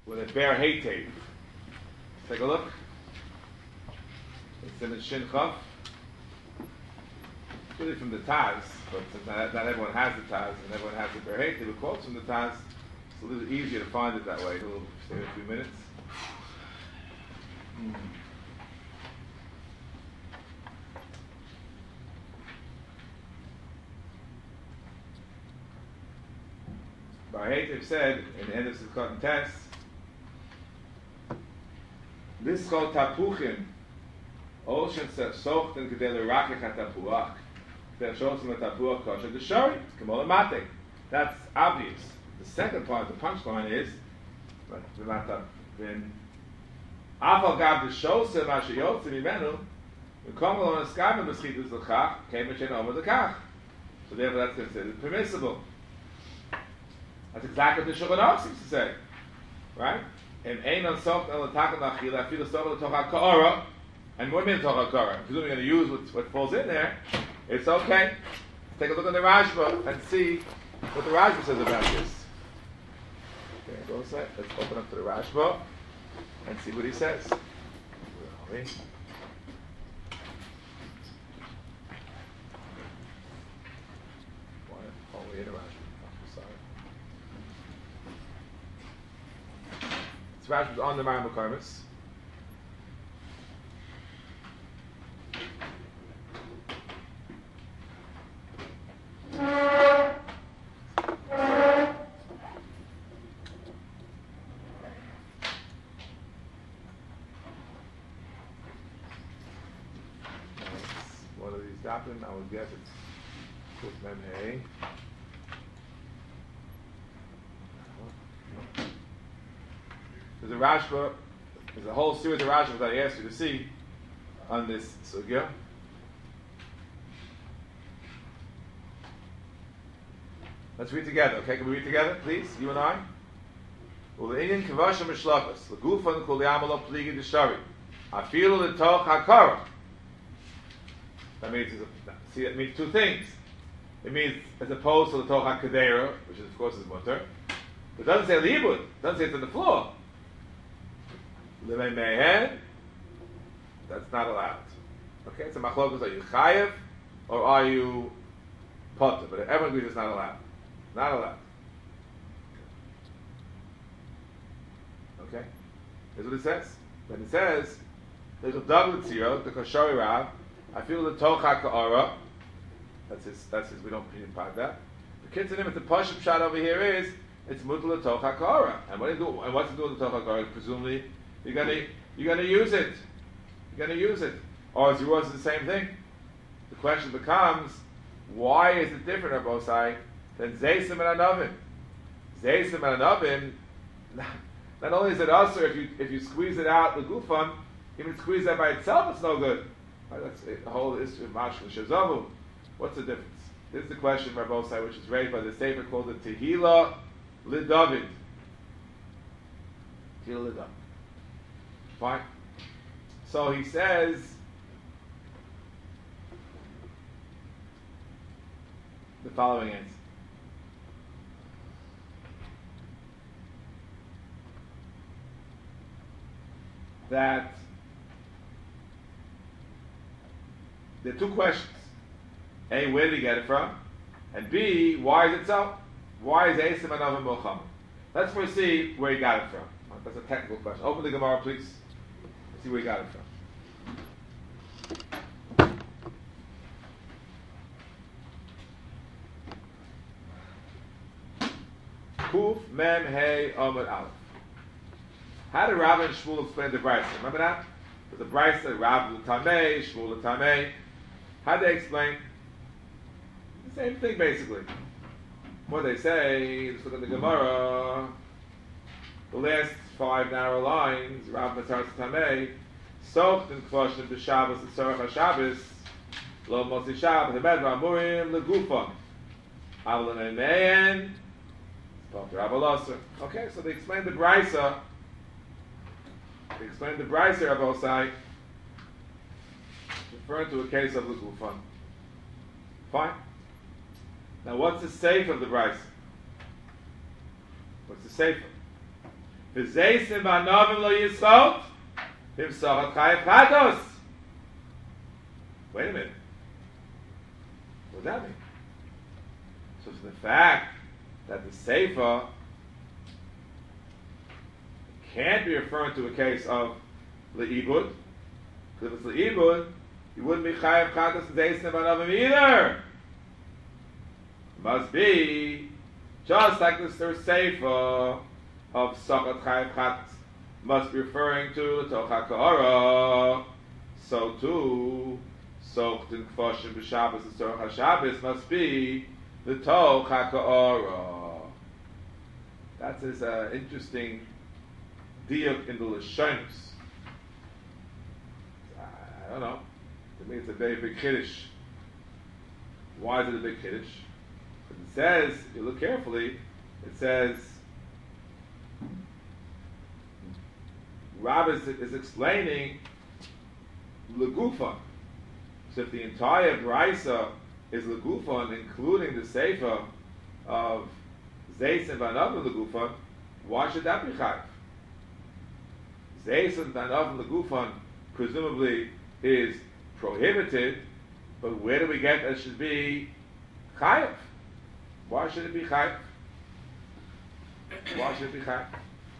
with a bare haytape. Take a look. It's in the Shin Chav. It's really from the Taz, but since not everyone has the Taz and everyone has the bare haytape, it quotes from the Taz. It's a little easier to find it that way. We'll stay a few minutes. Bar Haytav said in the end of Sukkot and Tess, this is called Tapuchim. Ocean sochten kedei l'rakech hatapuach. They're showing some tapuach kosher the shari. Kamol mate. That's obvious. The second part, the punchline is, then Afal gav the shosem asher yotzim imenu, v'komol on eskavim b'schitus l'chach, kemen shein omer l'kach. So therefore that's considered permissible. That's exactly what the Shulchan Aruch seems to say, right? And ein on soft el takan achila, feel the soft el tocha ka'ara, and more than tocha ka'ara. Presumably going to use what falls in there. It's okay. Let's take a look at the Rashba and see what the Rashba says about this. Okay, go ahead. Let's open up to the Rashba and see what he says. Where are we? Oh, we're in the Rashba. Rashi was on the Maram Karmas. One of these doctrine, I would guess it's Kuf Mem Hey. There's a Rashba, there's a whole series of Rashbas that I asked you to see on this sugya. Let's read together, okay? Can we read together, please? You and I? Uleinin kavasha mishlachas, legufan kol yamalo pligi deshari, afilu letoch hakara. That means, see, it means two things. It means, as opposed to letoch hakadera, which is, of course is mutter. It doesn't say libud, it doesn't say it's on the floor. Limei mehen, that's not allowed. Okay, so machlokas, are you chayev or are you potter? But everyone agrees it's not allowed. Not allowed. Okay, here's what it says. Then it says, there's a double tziro, the koshori rav. I feel the tocha ka'ara. That's his. We don't part that. The kids in him, it's the pashup shot over here is it's mutal tocha ka'ara. And what do you do? And what's to do with the tocha ka'ara? Presumably. You're gonna use it. You're gonna use it. Or is yours the same thing? The question becomes, why is it different on both sides than Zeisim and Anavim? Zeisim and Anavim, not only is it usher if you squeeze it out the gufan, even squeeze that by itself, it's no good. Right, that's the whole issue of Mashkin Shazavu. What's the difference? This is the question by both sides, which is raised by the Sefer called the Tehila Lidavid. Tehila Lidavid. Fine. So he says the following answer. That there are two questions. A, where did he get it from? And B, why is it so? Why is Esim Anavim Mohammed? Let's first see where he got it from. That's a technical question. Open the Gemara, please. See where he got it from. Kuf Mem Hey Amud Aleph. How did Rav and Shmuel explain the Brisa? Remember that? The Brisa, Rav l'tamei, Shmuel l'tamei. How did they explain? The same thing, basically. What they say, let's look at the Gemara. The last 5 narrow lines, Rav Matar Tamei, soaked in Kvashim b'Shabbos and Tzorach HaShabbos, Lo Motzi Shabbos, Hemed Ramurim Legufon, Avlan Emeyen, Dr. Avalosser. Okay, so they explained the Brisa. They explained the Brisa, Rabosai, referring to a case of Legufon. Fine. Now, what's the safe of the Brisa? What's the safe? V'zeisim v'anovim lo yisot, himsochat chayev chatos. Wait a minute. What does that mean? So it's the fact that the Sefer can't be referring to a case of le'ibud, because if it's le'ibud, you wouldn't be chayev chatos and zeisim v'anovim either. Must be just like the Sefer of Sochat Chayev Chatas must be referring to the Toch HaKa'ara. So too, Sochtin Kfoshim B'Shabbos and Tzorach HaShabbos must be the Toch HaKa'ara. That's his interesting diuk in the Lashonos. I don't know. To me, it's a very big kiddush. Why is it a big kiddush? Because it says, if you look carefully, it says, Rav is explaining Legufan. So if the entire Brisa is Legufan, including the Sefer of Zeis and Vanav Legufan, why should that be Chayv? Zeis and Vanav Legufan presumably is prohibited, but where do we get that it should be Chayv? Why should it be Chayv? Why should it be Chayv?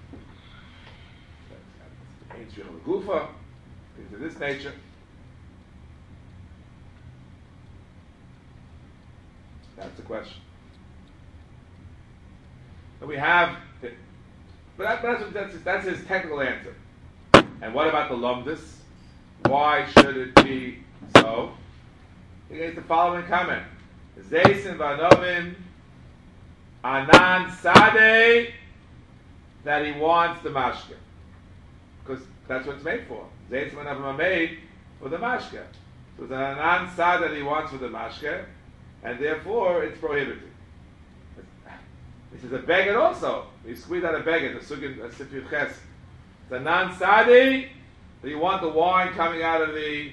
Ancient Gufa, things of this nature. That's the question. And we have, but that's his technical answer. And what about the lumdus? Why should it be so? He gave the following comment: Zeisin v'anovim anan sadeh, that he wants the mashke. Because that's what it's made for. Zeitzim v'anovim are made for the mashke. So it's an anan sad that he wants for the mashke, and therefore it's prohibited. This is a beged also. We squeeze out a beged, the sugin sifir ches. It's a nan sadi that you want the wine coming out of the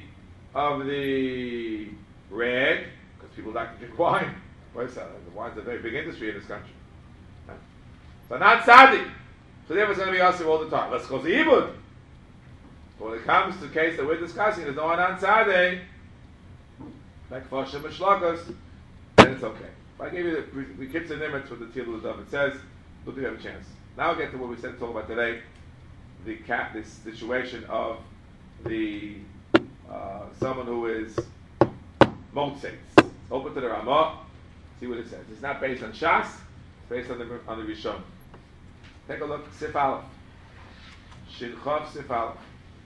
rag, because people like to drink wine. The wine's a very big industry in this country. So nan sadi. So therefore it's going to be also all the time. Let's go to ibud. But when it comes to the case that we're discussing, there's no anan sadeh, like Foshim and Shlokos, then it's okay. If I gave you the kids and nimitz with the Tzilu Dov, it says, look if you have a chance. Now we'll get to what we said to talk about today, this situation of the someone who is Motzeitz. Open to the Ramah, see what it says. It's not based on Shas, it's based on the Rishon. Take a look, Sif Aleph. Shin Chav Sif Aleph.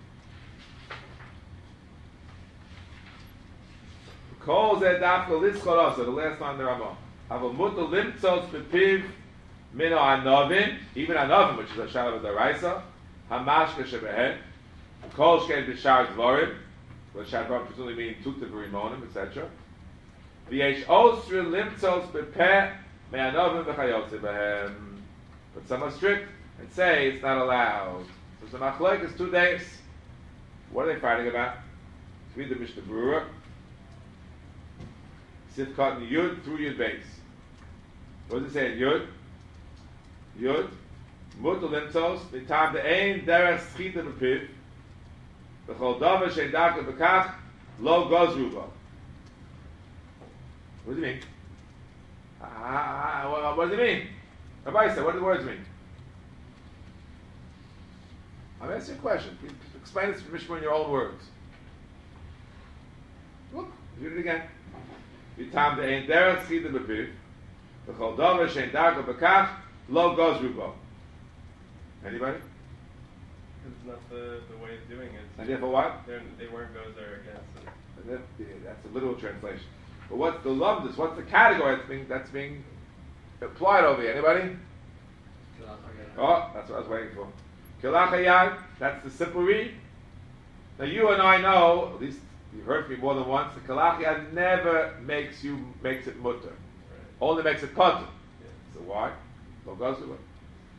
Kol zeh dafka lischol also, the last line in the Ramah. Have a mutter limtzos bepiv mino anovim, even anovim, which is a shadow of the Raisa, hamashka shebehen, kol shkein b'shar dvorim, which shar dvorim presumably mean tuta v'rimonim, etc. V'yesh osri limtzos bepeh me anovim v'chayotze behem. But some are strict and say it's not allowed. So the machlek is 2 days. What are they fighting about? Let's read the Mishnah Berurah. Sifkat in Yud through Yud base. What does it say in Yud? Yud. Mutter limtzos. Mitam de'ein derech schita b'piv. V'chol davar she'en daka b'kach lo gozru bo. What does it mean? What does it mean? Rabbi said, what do the words mean? I'm asking you a question. Explain this to Mishmar in your own words. Look, read it again. Vitam de'ein derech schita b'piv. V'chol davar she'en daka b'kach lo gozru bo. Anybody? It's not the way of doing it. And therefore what? They weren't gozer against it. That's a literal translation. But what's the lumdus? What's the category that's being applied over here? Anybody? Oh, that's what I was waiting for. Kilachayad, that's the simple read. Now you and I know, at least you've heard me more than once, the Kilachayad never makes it mutter. Right. Only makes it potter. Yeah. So why? Well, goes to it.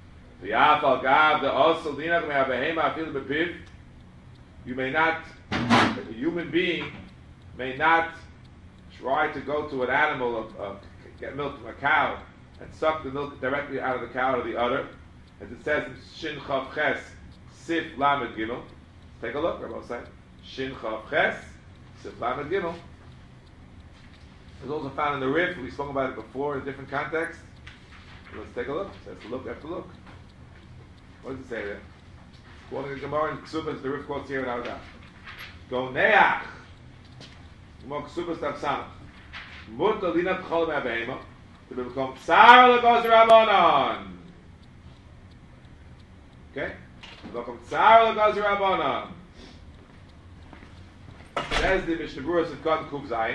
You may not, a human being may not try to go to an animal, get milk from a cow, and suck the milk directly out of the cow to the udder. as it says in Shin Chav Ches, Sif Lamed Gimel. Take a look, Rabbi said. Shin Chav Ches, Sif Lamed Gimel. It's also found in the Rif. We spoke about it before in a different context. Let's take a look. It says to look after look. What does it say there? Quoting the Gemara in Ksubas, the Rif quotes here in Haggadah. Go neach. Gemara Ksubas Tav Samach. Mut alina b'chol me'avehema. To become psar l'goz rabbanon. Okay? To become psar l'goz rabbanon. Says the Mishnah Berurah of God Kuf Zayin.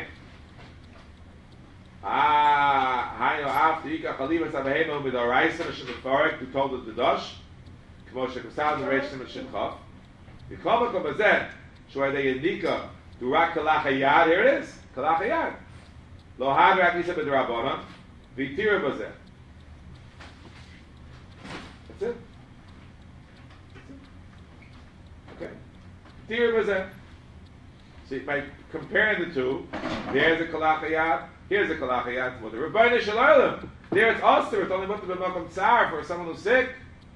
Hayo after Yikach Alivas Avehema Midoraisa Mishim Mefarek who told us the Dosh Kmo Shekosal and Reish Sim Shin Chav V'Koma Kabazet Shoy De Yedika Durak Kalach Hayad. Here it is Kalach Hayad Lo Had Rak Nisa B'Drabbanan V'Tira Bazet. That's it. Okay. Tira Bazet. See, by comparing the two, there's a Kalach Hayad. Here's a Kalach Hayad for the Rebbeinu Shalom. There it's Oster. It's only Mutter B'Makom Tzar for someone who's sick.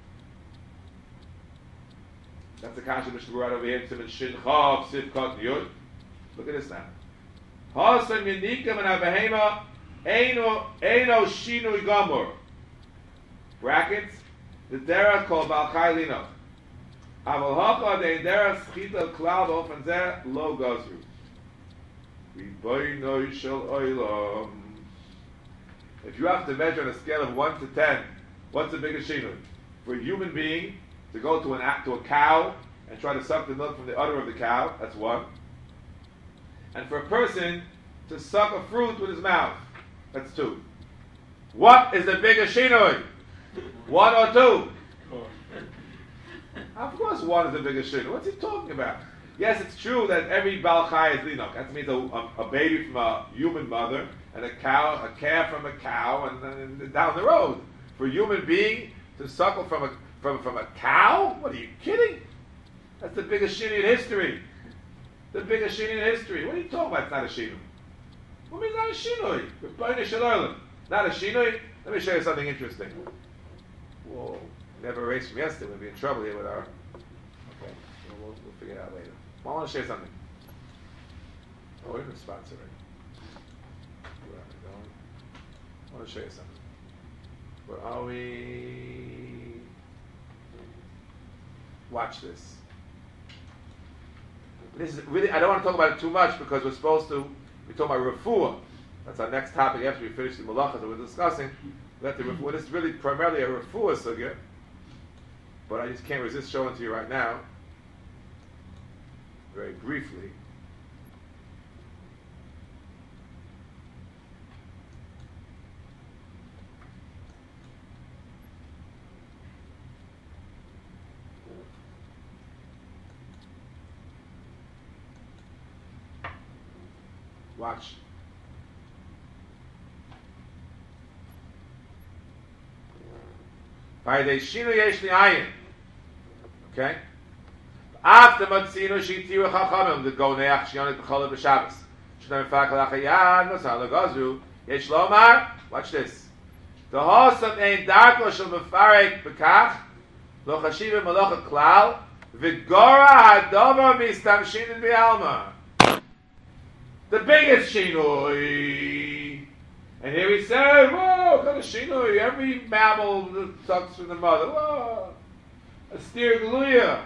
That's the Kasha Mishnah right over here. Siman Shin Chav Sif Kot Yud. Look at this now. Hasan Yenikam and Avehema Eino Shinui Gomor. Brackets. The derech called Balchai Lino. Aval Hacha the derech Schita Klal B'Ofen Zeh Lo Gazru. If you have to measure on a scale of 1 to 10, what's the biggest shinui? For a human being to go to a cow and try to suck the milk from the udder of the cow, that's 1. And for a person to suck a fruit with his mouth, that's 2. What is the biggest shinui? 1 or 2? Of course 1 is the biggest shinui. What's he talking about? Yes, it's true that every Baal Chai is linok. That means a baby from a human mother and a calf from a cow, and down the road. For a human being to suckle from a cow? What are you kidding? That's the biggest shinui in history. The biggest shinui in history. What are you talking about? It's not a shinui. What means not a shinui? Rebbeinu Shalom. Not a shinui? Let me show you something interesting. Whoa. Never erased from yesterday. We'll be in trouble here with our... Okay. We'll figure it out later. I want to share something. Oh, we're in response already. Where are we going? I want to show you something. Where are we? Watch this. This is really, I don't want to talk about it too much because we're talking about refuah. That's our next topic after we finish the malachas that we're discussing. This is really primarily a refuah sugya, but I just can't resist showing it to you right now. Very briefly. Watch. By the shinu yesh li'ayin. Okay? After Matzino Shitiru Chachamim, the Goneach Shionet B'Cholet B'Shabbos. Shneim Fakal Achayad, Nosal Lagazu, Yesh Lomar, watch this. The Hosam Ein Darko Shel Mefarek B'Kach, Lo Chashivim Malocha Klal, V'Gora Hadover Mistamshin B'Alma. The biggest shinui. And here he said, whoa, what kind of shinui? Every mammal sucks from the mother. Whoa. A steer gluya.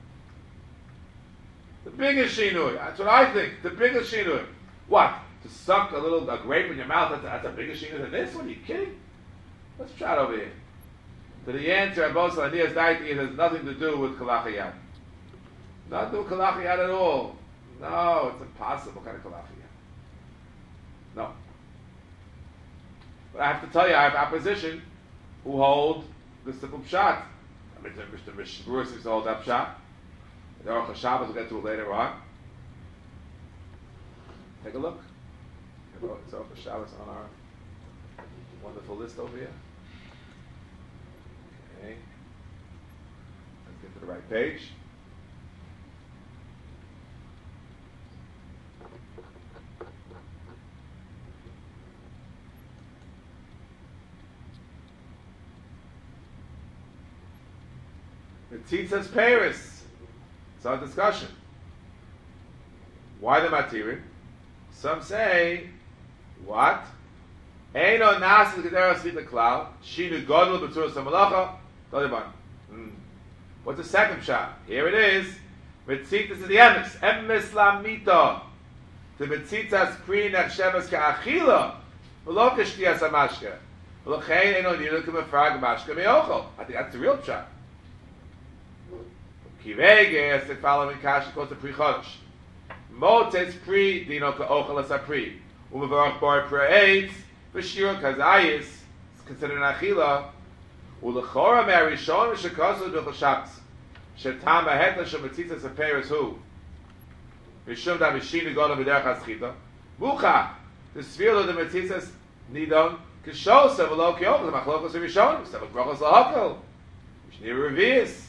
The biggest shinui. That's what I think. The biggest shinui. What? To suck a grape in your mouth? That's a bigger shinui than this? What are you kidding? Let's try it over here. So the answer at both Salanias Daiti has nothing to do with Kalachayat. Not to do with Kalachayat at all. No, it's impossible kind of Kalachayat. No. But I have to tell you, I have opposition who hold the simple pshat. I mean, Mr. Mishmur seems to hold that pshat. The Aruch HaShabbos, we'll get to it later on. Take a look. It's Aruch HaShabbos on our wonderful list over here. Okay. Let's get to the right page. Mitzitzas Paris. It's our discussion. Why the matirin? Some say, what? Eino nasis gedera svita klal, shinu godel b'tzur samalacha, doliban. What's the second shot? Here it is. Mitzitzas is the emes. Emes lamita. The mitzitzas pri nechshavas ka'achila. V'lo k'shtiyas hamashke. V'lochein eino nilu k'mefrag mashke me'ochel. I think that's the real shot. Kirege, as the following kasha calls the pri chodesh. Motes pri dino ka'ochel as a pri. Umevarach bar pre-eitz. V'shir kazayis. It's considered an achila. Ulechora me'arishon v'shekasu d'uchel Shabbos. Shetam ha'hetla shemetzitzas ha'peres hu. Mishum da mishinu godam b'derech ha'schita. Bucha. The svilo the metzitzas nidon kishosa v'lo ki'ochel. The machlokos ha'rishon. Sevet brachos l'hokel. Mishnir revius.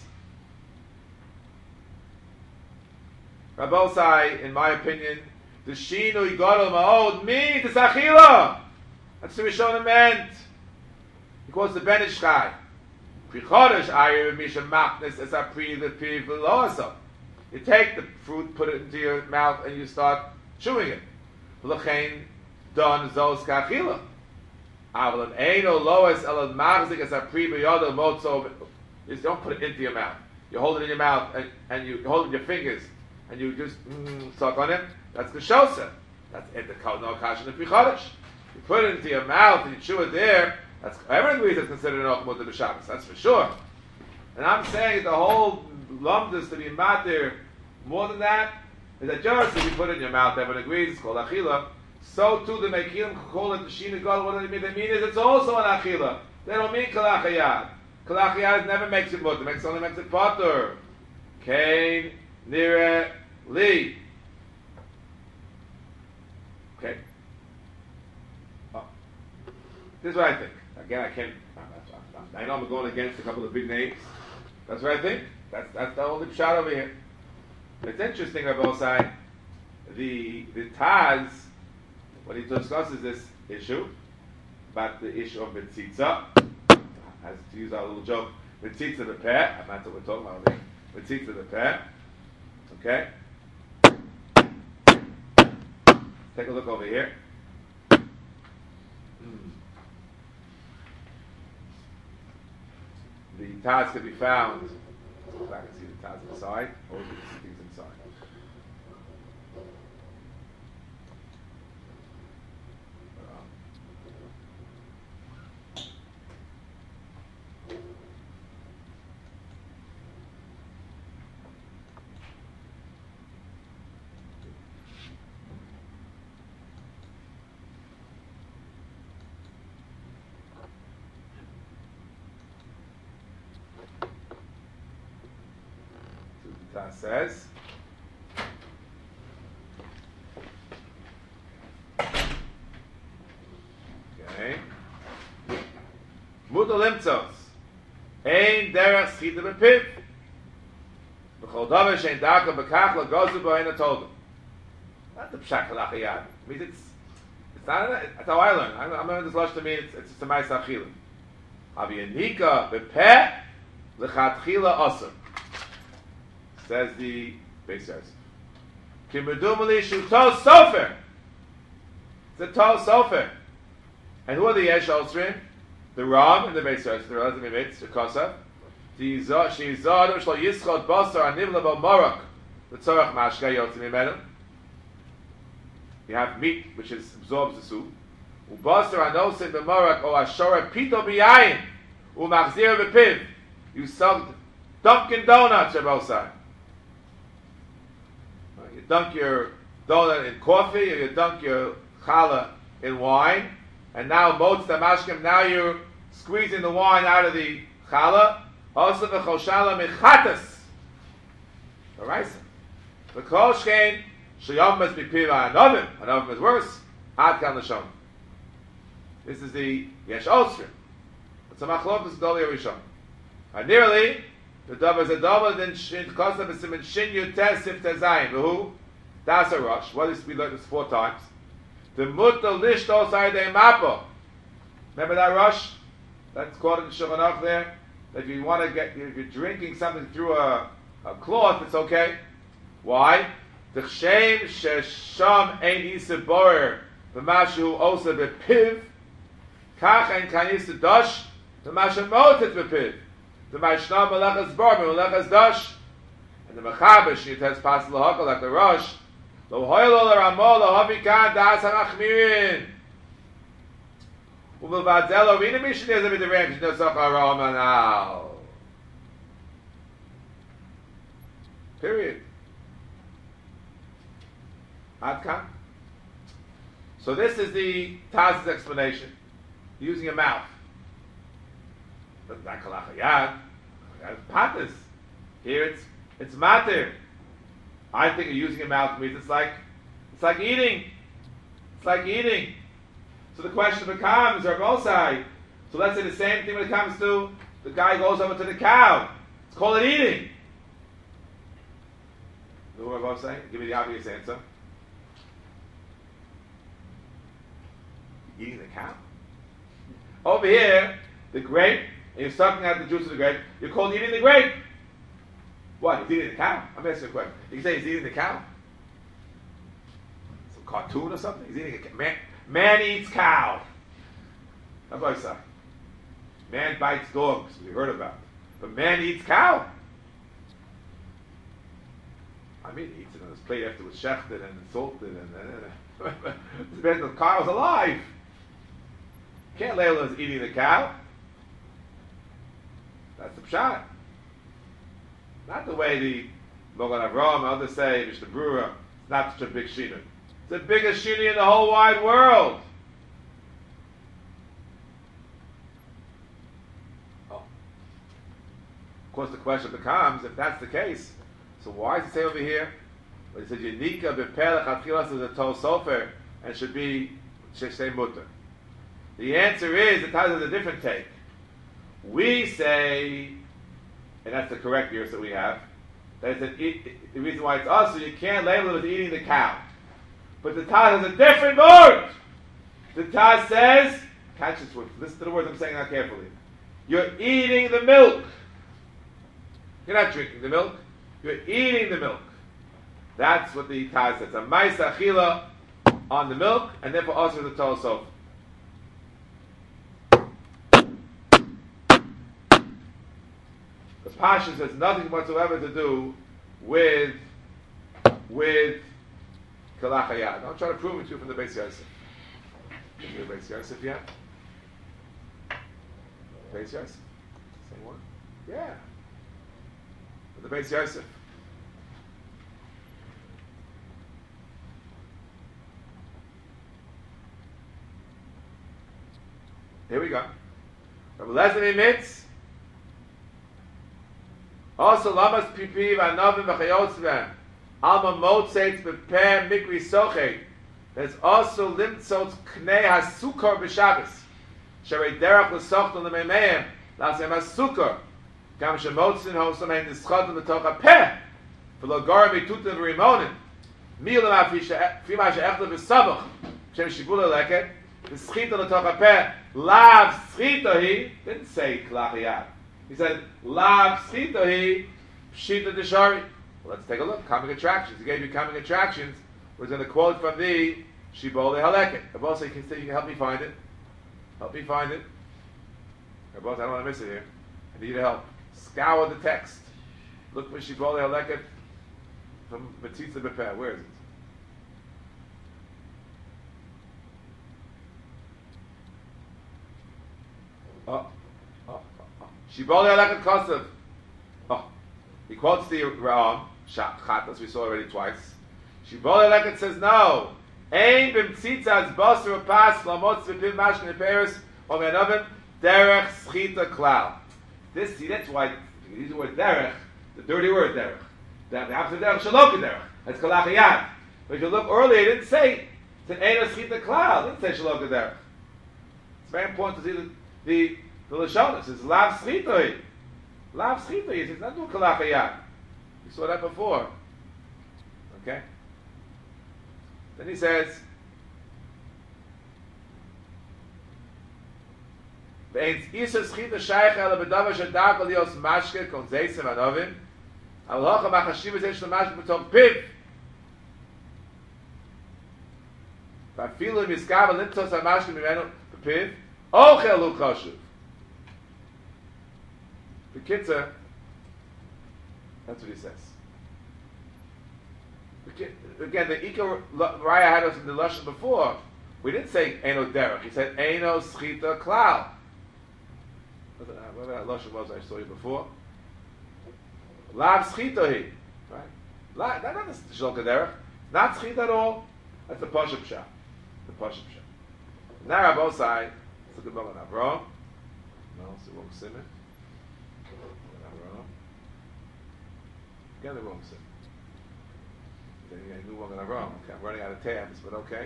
Rabbosai, in my opinion, the shinu godam ma'od means it's achila. That's the Rishonim meant. He calls the Ben Ish Chai. Pri chodesh ayer misha machnes as a pri the pri v'loasa. You take the fruit, put it into your mouth, and you start chewing it. V'lechein don zos kachila. Aval eino loas elad machzik as a pri b'yoda motzo. You just don't put it into your mouth. You hold it in your mouth, and you hold it in your fingers, and you just suck on it. That's kashosa. That's in the no kash in the pri chodesh. You put it into your mouth and you chew it there. That's everyone agrees it's considered an ochmut of the Shabbos. That's for sure. And I'm saying the whole lumdus to be matir more than that is that just if you put it in your mouth, everyone agrees it's called achila. So too the mekilim call it the shina god. What do they mean? They mean is it's also an achila. They don't mean kalachayad. Kalachayad never makes it mutter. It only makes it potter. Kain nire li. Okay. This is what I think. Again, I know I'm going against a couple of big names. That's what I think. That's the only shot over here. It's interesting, Rabbi Osai, the Taz, when he discusses this issue, about the issue of Mitzitza, as to use our little joke, Mitzitza the peh, I'm not what we're talking about here, Mitzitza the peh, okay? Take a look over here. The Taz can be found. If I can see the Taz inside, or we can see things inside. Says, okay, Mutal limtzos, ein derech schita bepiv, b'chol davar shein darka b'kach l'gozu b'oin atolda. Not the pshat kalachiyad. I mean, it's not. That's how I learn. I'm learning this lush to me. It's a ma'aseh achila. Avi yanika b'peh l'chatchila asur. Says the Beis Yosef. Kimedumali shu tol sofer. It's a tol sofer. And who are the Yesh Olsrin? The Ram and the Beis Yosef. The Ram and the Mitz, the Kosav. She'izadam shlo yischot basar anivla bo morak. The tzorach mashka yotzim imenu. You have meat which absorbs the soup. Ubasar anosim b'morak o ashora pito b'yayin. Umachzir b'piv. You sucked Dunkin' Donuts, Shabbosai. You dunk your donut in coffee, or you dunk your challah in wine, and now motz damashkim. Now you're squeezing the wine out of the challah. Also the choshala mechatas. The rice. The kol shkein sheyom must be piva anovim. Anovim is worse. Ad kan l'shon. This is the yesh olstrin. It's a machlokes doli rishon. And nearly. The davar is a davar then shin kosav is simin shin yutes sif tezayin. Who? That's a rush. What is we learned this 4 times? The mutter lishto saydei mapo. Remember that rush? That's called in Shulchan Aruch there. that if you want to get, if you're drinking something through a cloth, it's okay. Why? The D'chshem shesham ein isa borer v'mashu osa bepiv kach ein kan isa dash v'mashu motet bepiv v'mashnam melechas bar melechas dash. And the mechaber she has passed lahakal like the Rosh lo hoylo l'ramol lo havikan das hamachmirin u'mevadzel arina mishin is a bit of range no sachar now. Period. Adkan. So this is the Taz's explanation, using a mouth. But not kalachayad. Patas. Here it's matir. I think using a mouth means it's like eating. It's like eating. So the question becomes, or both sides. So let's say the same thing when it comes to the guy goes over to the cow. Let's call it eating. You know what I'm both saying? Give me the obvious answer. Eating the cow. Over here, the grape, and you're sucking out the juice of the grape, you're called eating the grape. What? He's eating the cow? I'm asking you a question. You can say he's eating the cow? Some cartoon or something? He's eating a cow. Man eats cow. That's what I say. Man bites dogs, we heard about. But man eats cow? I mean, he eats it on his plate after it was shechted and salted and the cow was alive. Can't label it as eating the cow. That's the pshat. Not the way the Mogan Avraham and others say, Mr. Brewer, it's not such a big shina. It's the biggest shina in the whole wide world. Oh. Of course, the question becomes, if that's the case, so why does it say over here? But it says, Yenika bepelech atchilas is a tol sofer, and should be sheshay mutter. The answer is, it has a different take. We say, and that's the correct years that we have, that the reason why it's us, so you can't label it as eating the cow. But the Taz has a different word. The Taz says, catch this word, listen to the words I'm saying now carefully. You're eating the milk. You're not drinking the milk. You're eating the milk. That's what the Taz says. A ma'isa achila on the milk, and therefore also the tol sofer. The Pasha has nothing whatsoever to do with Kalachayad. I'll try to prove it to you from the Beis Yosef. Is the Beis Yosef yet? Beis Yosef? Same one? Yeah. The Beis Yosef. Here we go. Rabbi Lezer admits. Also, lamas pipi v'anavim v'chayotzvem alma motzeitz b'peh mikri sochei. There's also limtzot knei hasukar b'Shabbos. Sherei derech l'sochton l'meimeim l'asem hasukar. Kam shemotzin hosam ein nischotim b'toch ha'peh v'lo gar mitutim v'rimonim. Milam afima she'echta v'sabuch shem shibula leket v'schita l'toch ha'peh lav schita hi. Didn't say klachiyat. He said, Lav Schitahi Pshita Deshari. Well, let's take a look. Comic attractions. He gave you comic attractions. We're going to quote from the Shibbolei Haleket. Rabbi, you can help me find it. Help me find it. Rabbi, I don't want to miss it here. I need your help. Scour the text. Look for Shibbolei Haleket from Matzitza Bepeh. Where is it? Shibbolei Haleket Kosev. Oh, he quotes the Ram Chat, as we saw already twice. Shibbolei Haleket says no. Ein b'mtzitzas basar u'pas lamotz v'pim mashkin peres or me'anovim derech schita klal. This, see, that's why you use the word derech, the dirty word derech. The opposite derech shalok derech. That's kalachiyad. But if you look earlier, it didn't say it's an ein schita klal. It didn't say shalok derech. It's very important to see the Lashon says lav schitoi. Lav schitoi. He says not do kalachayad. We saw that before. Okay. Then he says, Ve'eins isa schita shaykh ala bedavar shedarko lios mashke kon zeisim anovim. Aloha machashiv zeh shel mashke betom piv. Vafilu miskav limtos hamashke mimenu piv. Ochel hu chashuv. Bekitzer, that's what he says. Again, the Ika Raya had us in the Lashon before. We didn't say Eino Derech. He said Eino Schita Klal. Whatever that Lashon was I saw you before. Lav Schita Hi. Right? Not the Shalka Derech. Not Schita at all. That's the Pashup Shah. The Pashup Shah. Now Rabosai, let's look at Bogan Avram. No, it's the wrong simon. Again, the wrong simon. Then I knew one that I'm wrong. Okay, I'm running out of tabs, but okay.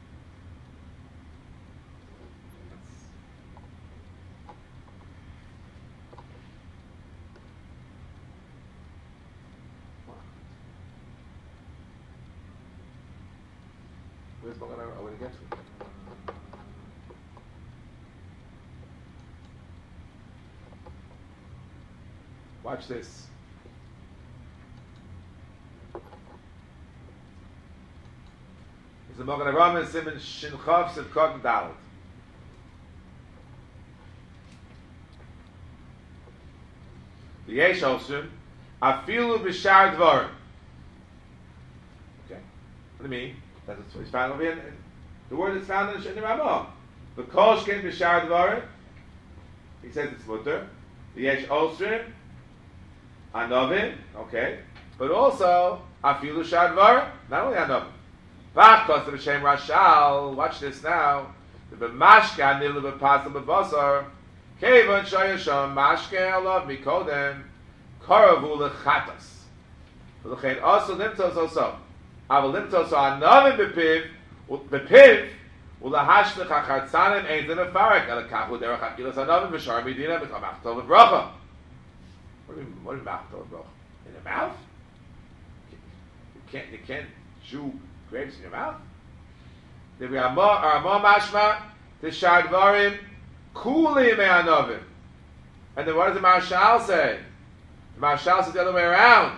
Where's Bogan? I want to get to it. Watch this. The Mogan Avraham is Simon Shinchav Sivkot Dalet. The Yesh Osrim Afilu B'Shar Dvarim. Okay, what do you mean? That's what it's found over here. The word is found in the Ramah. The Kosh came B'Shar Dvarim. He says it's mutter. The Yesh Osrim Anovim. Okay, but also Afilu Shar Dvarim. Not only Anovim. Watch this now. The b'mashka nivlu b'pasel b'basar. Kevon shayasham mashke alav mikodem karavu lechatas. V'lechein also limtos also. Aval limtos anavim b'piv ulahashlech achartzanim ein zeh mefarek elakahu derech akilas anavim b'shar midina b'cham achtol v'bracha. What do you mean achtol v'bracha? In the mouth? You can't chew grapes in your mouth? The Ramah Mashma, the Shadvarim, Kuli Me'anovim. And then what does the Marshal say? The Marshal says the other way around.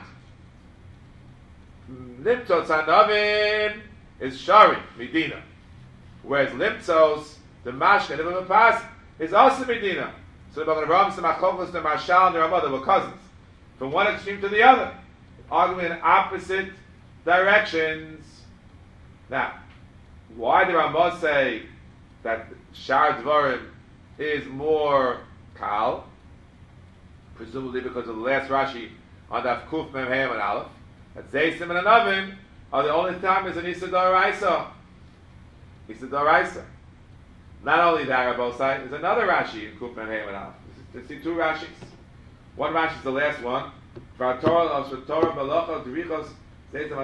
Limtos Anovim is Shari, Medina. Whereas Limtos, the Mashka, the Pas, is also Medina. So the Ram, the Machokos, the Marshal, and the Ramah, they were cousins. From one extreme to the other. Arguing in opposite directions. Now, why did Ramah say that Shar Dvarim is more kal? Presumably because of the last Rashi on Daf Kuf Mem Hey and Aleph. That Zeisim and Anavim are the only time is an Issa Doraisa. Issa Doraisa. Not only that, Rabosai, there's another Rashi in Kuf Mem Hey and Aleph. You see two Rashis. One Rashi is the last one. For Torah of Torah Malacha Derichos. That's one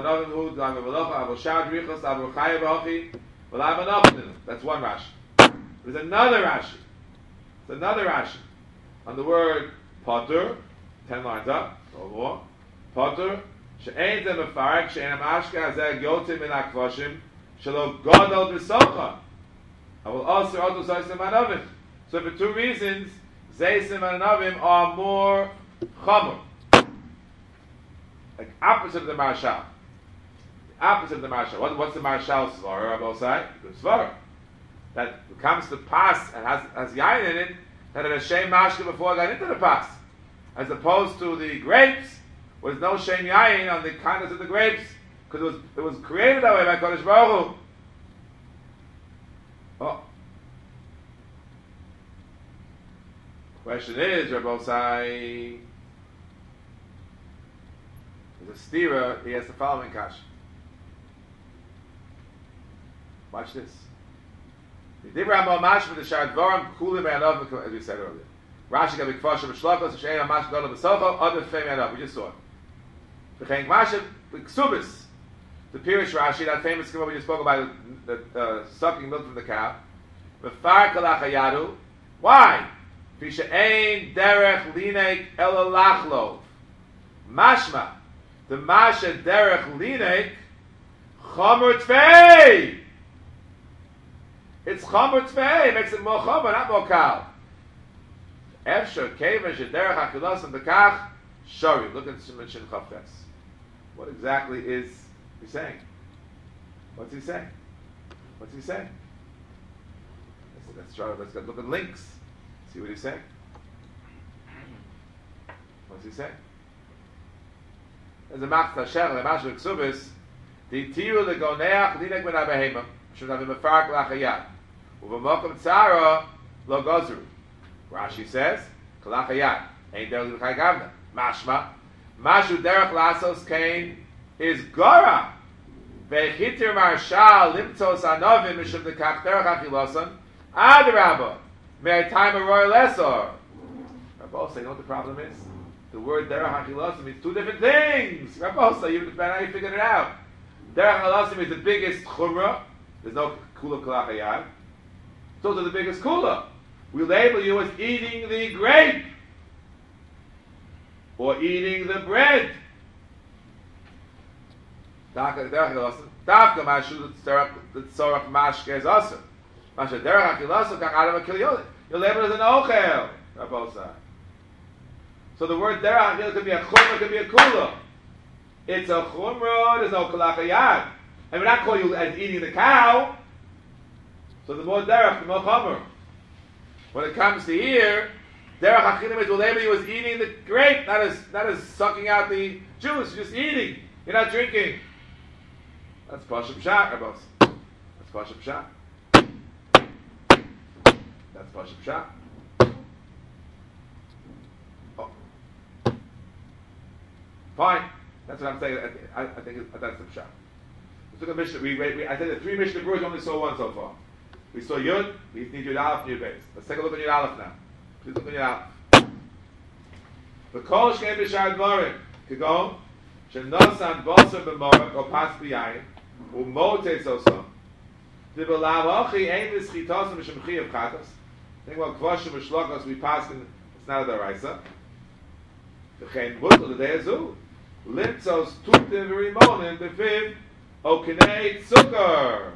Rashi. There's another Rashi. There's another Rashi on the word Potter, 10 lines up, or more. Potter, she'ein zeh mefarek, she'ein amashka zeh yotzim min hakvoshim, shelo godol b'socha. I will also zeisim anavim. So for two reasons, zeisim anavim are more chamor. Like opposite of the Marshal. The opposite of the Marshal. What's the Marshal's svara? Rabosai? Good svara. That comes to pass and has yain in it, that it has shem mashka before it got into the pass. As opposed to the grapes, with no shem yain on the kindness of the grapes, because it was created that way by Kodesh Baruch Hu. Oh. Question is, Rabosai, there's a stira, he has the following kash. Watch this. As we said earlier. Rashi got b'kfashim b'shlokos, she'ein ha'mash g'odol b'socho, other fame enough. We just saw it. V'chein g'mashem b'ksubis. The Pirish Rashi, that famous Gemara we just spoke about, the sucking milk from the cow. V'far kalach hayadu. Why? V'she'ein derech linek ela lachlov. Mashma. The masha derech linek chomer tfei. It's chomer tfei. It makes it more chomer, not more kal. Efshar Keva Shederach Achilas Bekach Shari. Look at Shimon Shin Chafes. What exactly is he saying? What's he saying? What's he saying? Let's try. Let's look at links. See what he's saying. What's he saying? There's a Mach Tasher, the Mashur Ksubis. The Tiru the Goneach Dinek Ben Abehema should have been Mefark Lachayat. Uvamokum Tzara Lo Gozru. Rashi says Kalachayat ain't there L'Chai Gavna. Mashma Mashu Derech Lasos Kain is Gora. Vechitir Marshal Limtzos Anovim Mishum Dekach Derech Achilosan Adrabah. May I time a royal lesor? Rabbi say, you know what the problem is? The word Derech Achilosan means two different things. Rabbi say, you depend how you figured it out. Derech Achilosan is the biggest chumrah. There's no kula kalachayad. Those are the biggest kula. We label you as eating the grape or eating the bread. Dafka mashu the tzorach mashke is also. Masha derech achilasu kach adam akil. Your label is an ochel. Rabosai. So the word derech achil could be a chumrah, could be a kula. It's a chumrah. There's no kalachayad, and we're not calling you as eating the cow. So the more derech, the more chumrah. When it comes to here, derech achilim is label you as eating the grape, not as sucking out the juice. You're just eating. You're not drinking. That's Pashup Shah, Rabbos. That's Pashup Shah. That's Pashup Shah. Oh. Fine. That's what I'm saying. I think that's the Shah. We took a Mishnah. I said the three Mishnah Berurah, only saw one so far. We saw Yud. We need Yud Aleph and Yud Beis. Let's take a look at Yud Aleph now. Please look at Yud Aleph. The Kol Shkem B'Shar Dvarim. Kigon. Shenosan Bosa B'Morach or Pas B'Yayin. Umotes also. Dibalav Ochi Ein V'Schitos M'Shemchi of Chatos. Think about Kvoshim V'Shlokos we pass in. It's not a Daraisa. V'chein Mutal the Day Azu. Limtzos Tutim V'Rimonim B'Fiv Okinei Tzukar.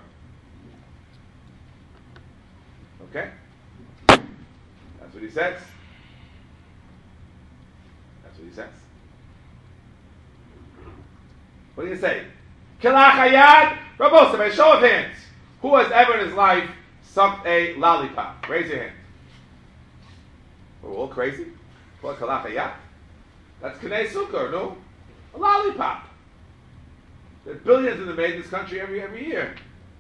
Okay? That's what he says. That's what he says. What do you say? Kilachayad? Rabbos, by show of hands. Who has ever in his life sucked a lollipop? Raise your hand. We're all crazy? What, Kilachayad? That's Knei Sukkar, no? A lollipop. There are billions of them made in this country every year.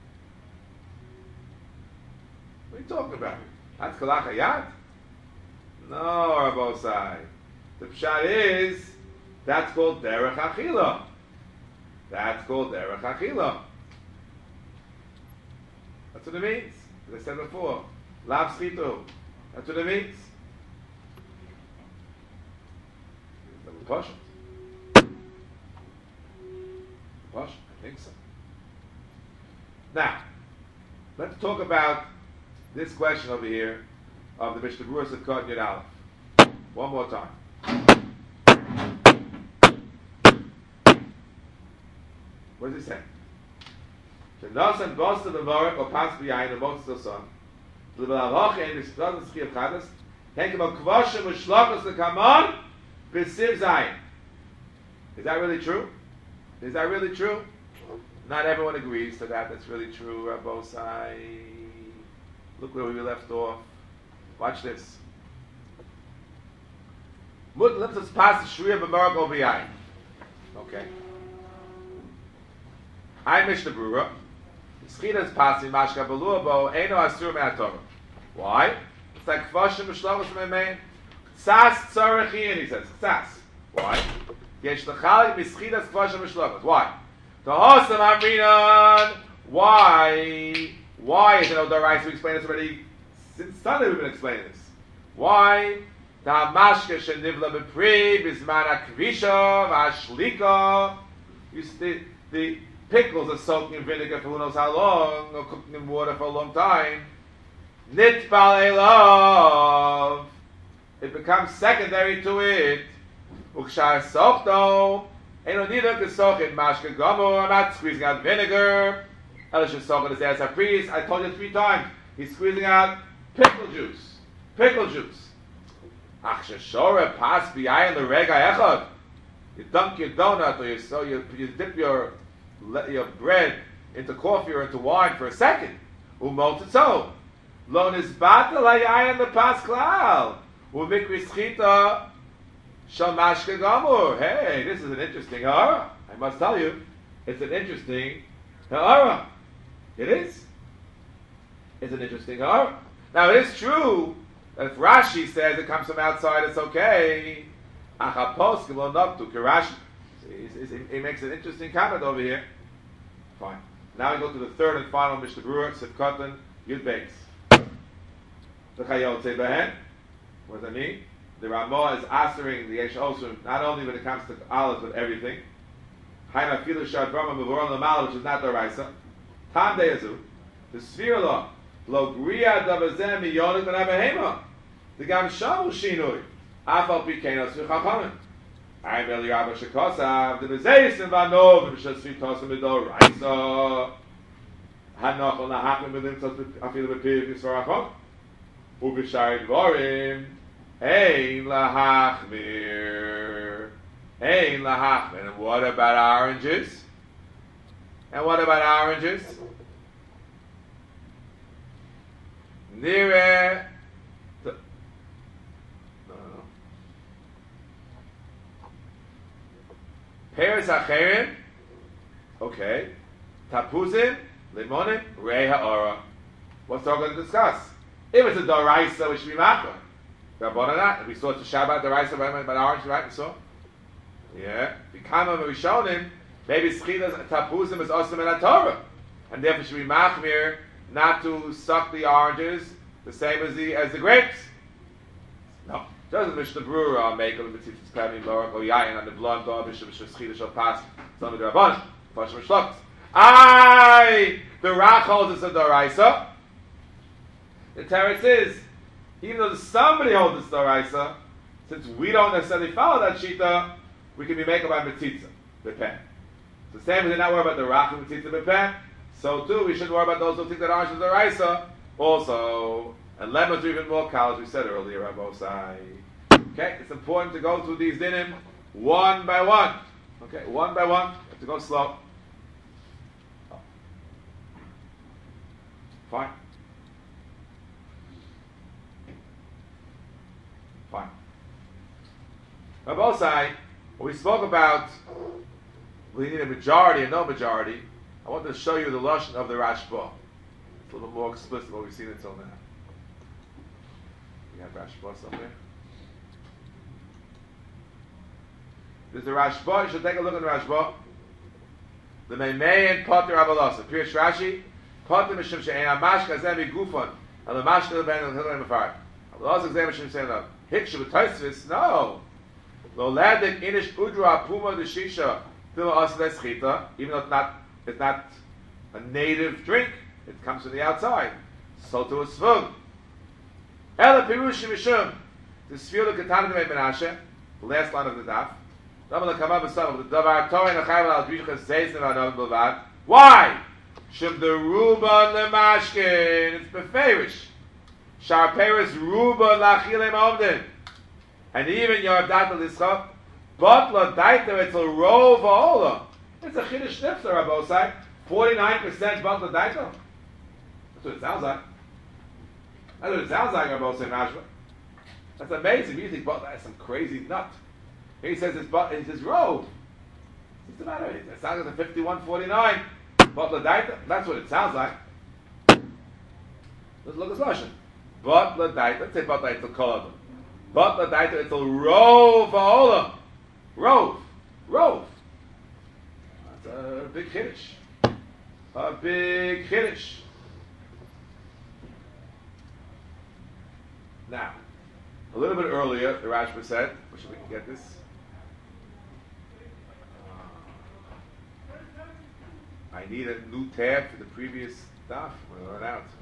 What are you talking about? That's Kalachayat? No, Rabbosai. The pshat is, that's called Derech Achila. That's called Derech Achila. That's what it means. As I said before. Lav Schitu. That's what it means. Posh. Posh? I think so. Now, let's talk about this question over here of the Mishnah Berurah Sukkot Yud Aleph. One more time. What does it say? Shenosan Bosa B'Morach or Pas B'Yayin or Moses Son. L'Balav Ochi Ein V'Schitos M'Shemchi of Chatos. Think about Kvoshim V'Shlokos L'Kamon B'Siv Zayin. Is that really true? Is that really true? Not everyone agrees to that. That's really true, Rabbosai. Look where we left off. Watch this. Mut limtzos pas shriya b'Morach or b'Yayin. Okay. I Mishnah Berurah. Schitas pasi mashka b'lua bo eino asur me'atorah. Why? It's like kvoshim b'shlovos me'mein. Tzas tzorech he says. Tzas. Why? Yesh l'chalik b'schitas kvoshim b'shlovos. Why? The Hosam Amrinan. Why? Why is it no Daraisa? We explained this already. Since Sunday we've been explaining this. Why? The Hamashke Shenivla B'Pri B'Zman HaKvisha V'Ashlika. The pickles are soaking in vinegar for who knows how long, or cooking in water for a long time. Nitbal Elav. It becomes secondary to it. Ukshar Sochto. Eno Nida Gesoch in Mashke Gomor. I'm not squeezing out vinegar. Elish Soch is as a priest. I told you 3 times. He's squeezing out pickle juice. Pickle juice. Ach sheshore pas biyayin l'rega echad. You dunk your donut or you dip your bread into coffee or into wine for a second. Umotzo. Lo nisbat l'yayin l'pas klal. Umikri schita shal mashke gamur. Hey, this is an interesting ha'ara. I must tell you, it's an interesting ha'ara. It is. It's an interesting ha'ara. Now it is true that if Rashi says it comes from outside, it's okay. He makes an interesting comment over here. Fine. Now we go to the third and final Mishnah Berurah, Sivkatan Yud Beis. The Chayot say Behen. What does that mean? The Ramah is answering the Yesh Osum not only when it comes to olives but everything. Haina Filu Shad Brahma Mevoron Lamal, which is not the Raisa. Tam Deyazu. The Sphere Law. Lo Gria Davazem Miyonik Ben Abahema. The Gam Shamu Shinui. Afal Pikenos V'Chachamim. I'm Eli Rabba Shekosav. The Bezeis and Vanov V'Shasvi Tosa Midor Raisa. Hanochel Nahachim B'Limtzot Afilu B'Piv Yisvarachom. Ubishari Dvorim. Ein Lahachmir. Ein Lahachmir. And what about oranges? And what about oranges? Nire. No. Peres Acherim. Okay. Tapuzim. Limonim. Rei Ha'ora. What's all going to discuss? If it's a Doraisa, which should be Makar. Rabbananat. We saw it's a Shabbat Doraisa, right? But orange, right? We saw? Yeah. Bikama Marishonim. Maybe Schilas Tapuzim is also in a Torah. And therefore should be Machmir not to suck the oranges the same as the grapes. No. Doesn't Mishnah Berurah make a Mitzvah Pemi Barak or Yayin on the blonde dog Bishop Schilas shall pass some of the Rabbanan. Pashim Shlokes. The Rach holds us a Doraisa. The Teretz is, even though somebody holds this Doraisa, since we don't necessarily follow that Shita, we can be made by Mitzitza, Bepen. The same as they're not worried about the Rach and Mitzitza Bepen, so too we shouldn't worry about those who think that orange is Doraisa also. And lemons are even more kal, as we said earlier, Rabbosai. Okay, it's important to go through these dinim one by one. Okay, one by one. You have to go slow. Fine. Fine. Rabbosai, when we spoke about we need a majority and no majority, I wanted to show you the lashon of the Rashba. It's a little more explicit than what we've seen until now. We have Rashba somewhere. There's the Rashba. You should take a look at the Rashba. The Meimein Potter Abalasa. Pirish Rashi. Potter Mishim She'en Amash Kazem Gufon. And the Mash Kazem Ben Hilal Mefar. Abalasa Kazem Mishim She'en Hikshu B'Toisvis. No. Lo Ladik Inish Udra Puma the Shisha. Even though it's not a native drink, it comes from the outside. So to a svug. Ela pirush mishum. The sfira katan de Menashe, the last line of the daf. Why? Shem the ruba lemashkin. It's beferish. Shar peres ruba lachilem omden. And even your data lischop. But la daita, it's a rov ha'olam. It's a chiddush nifsa, Rabbosai. 49% but la daita. That's what it sounds like. That's what it sounds like, Rabbosai Mashma. That's amazing. You think but that's some crazy nut. Here he says it's rov. What's the matter? It sounds like a 51-49. But la daita. That's what it sounds like. Let's look at Lashon. But la daita. Let's say but la daita kol. But la daita, it's a rov ha'olam. Rove. That's a big chiddush. A big chiddush. Now, a little bit earlier, the Rashba said, wish we can get this. I need a new tab for the previous stuff. We'll run out.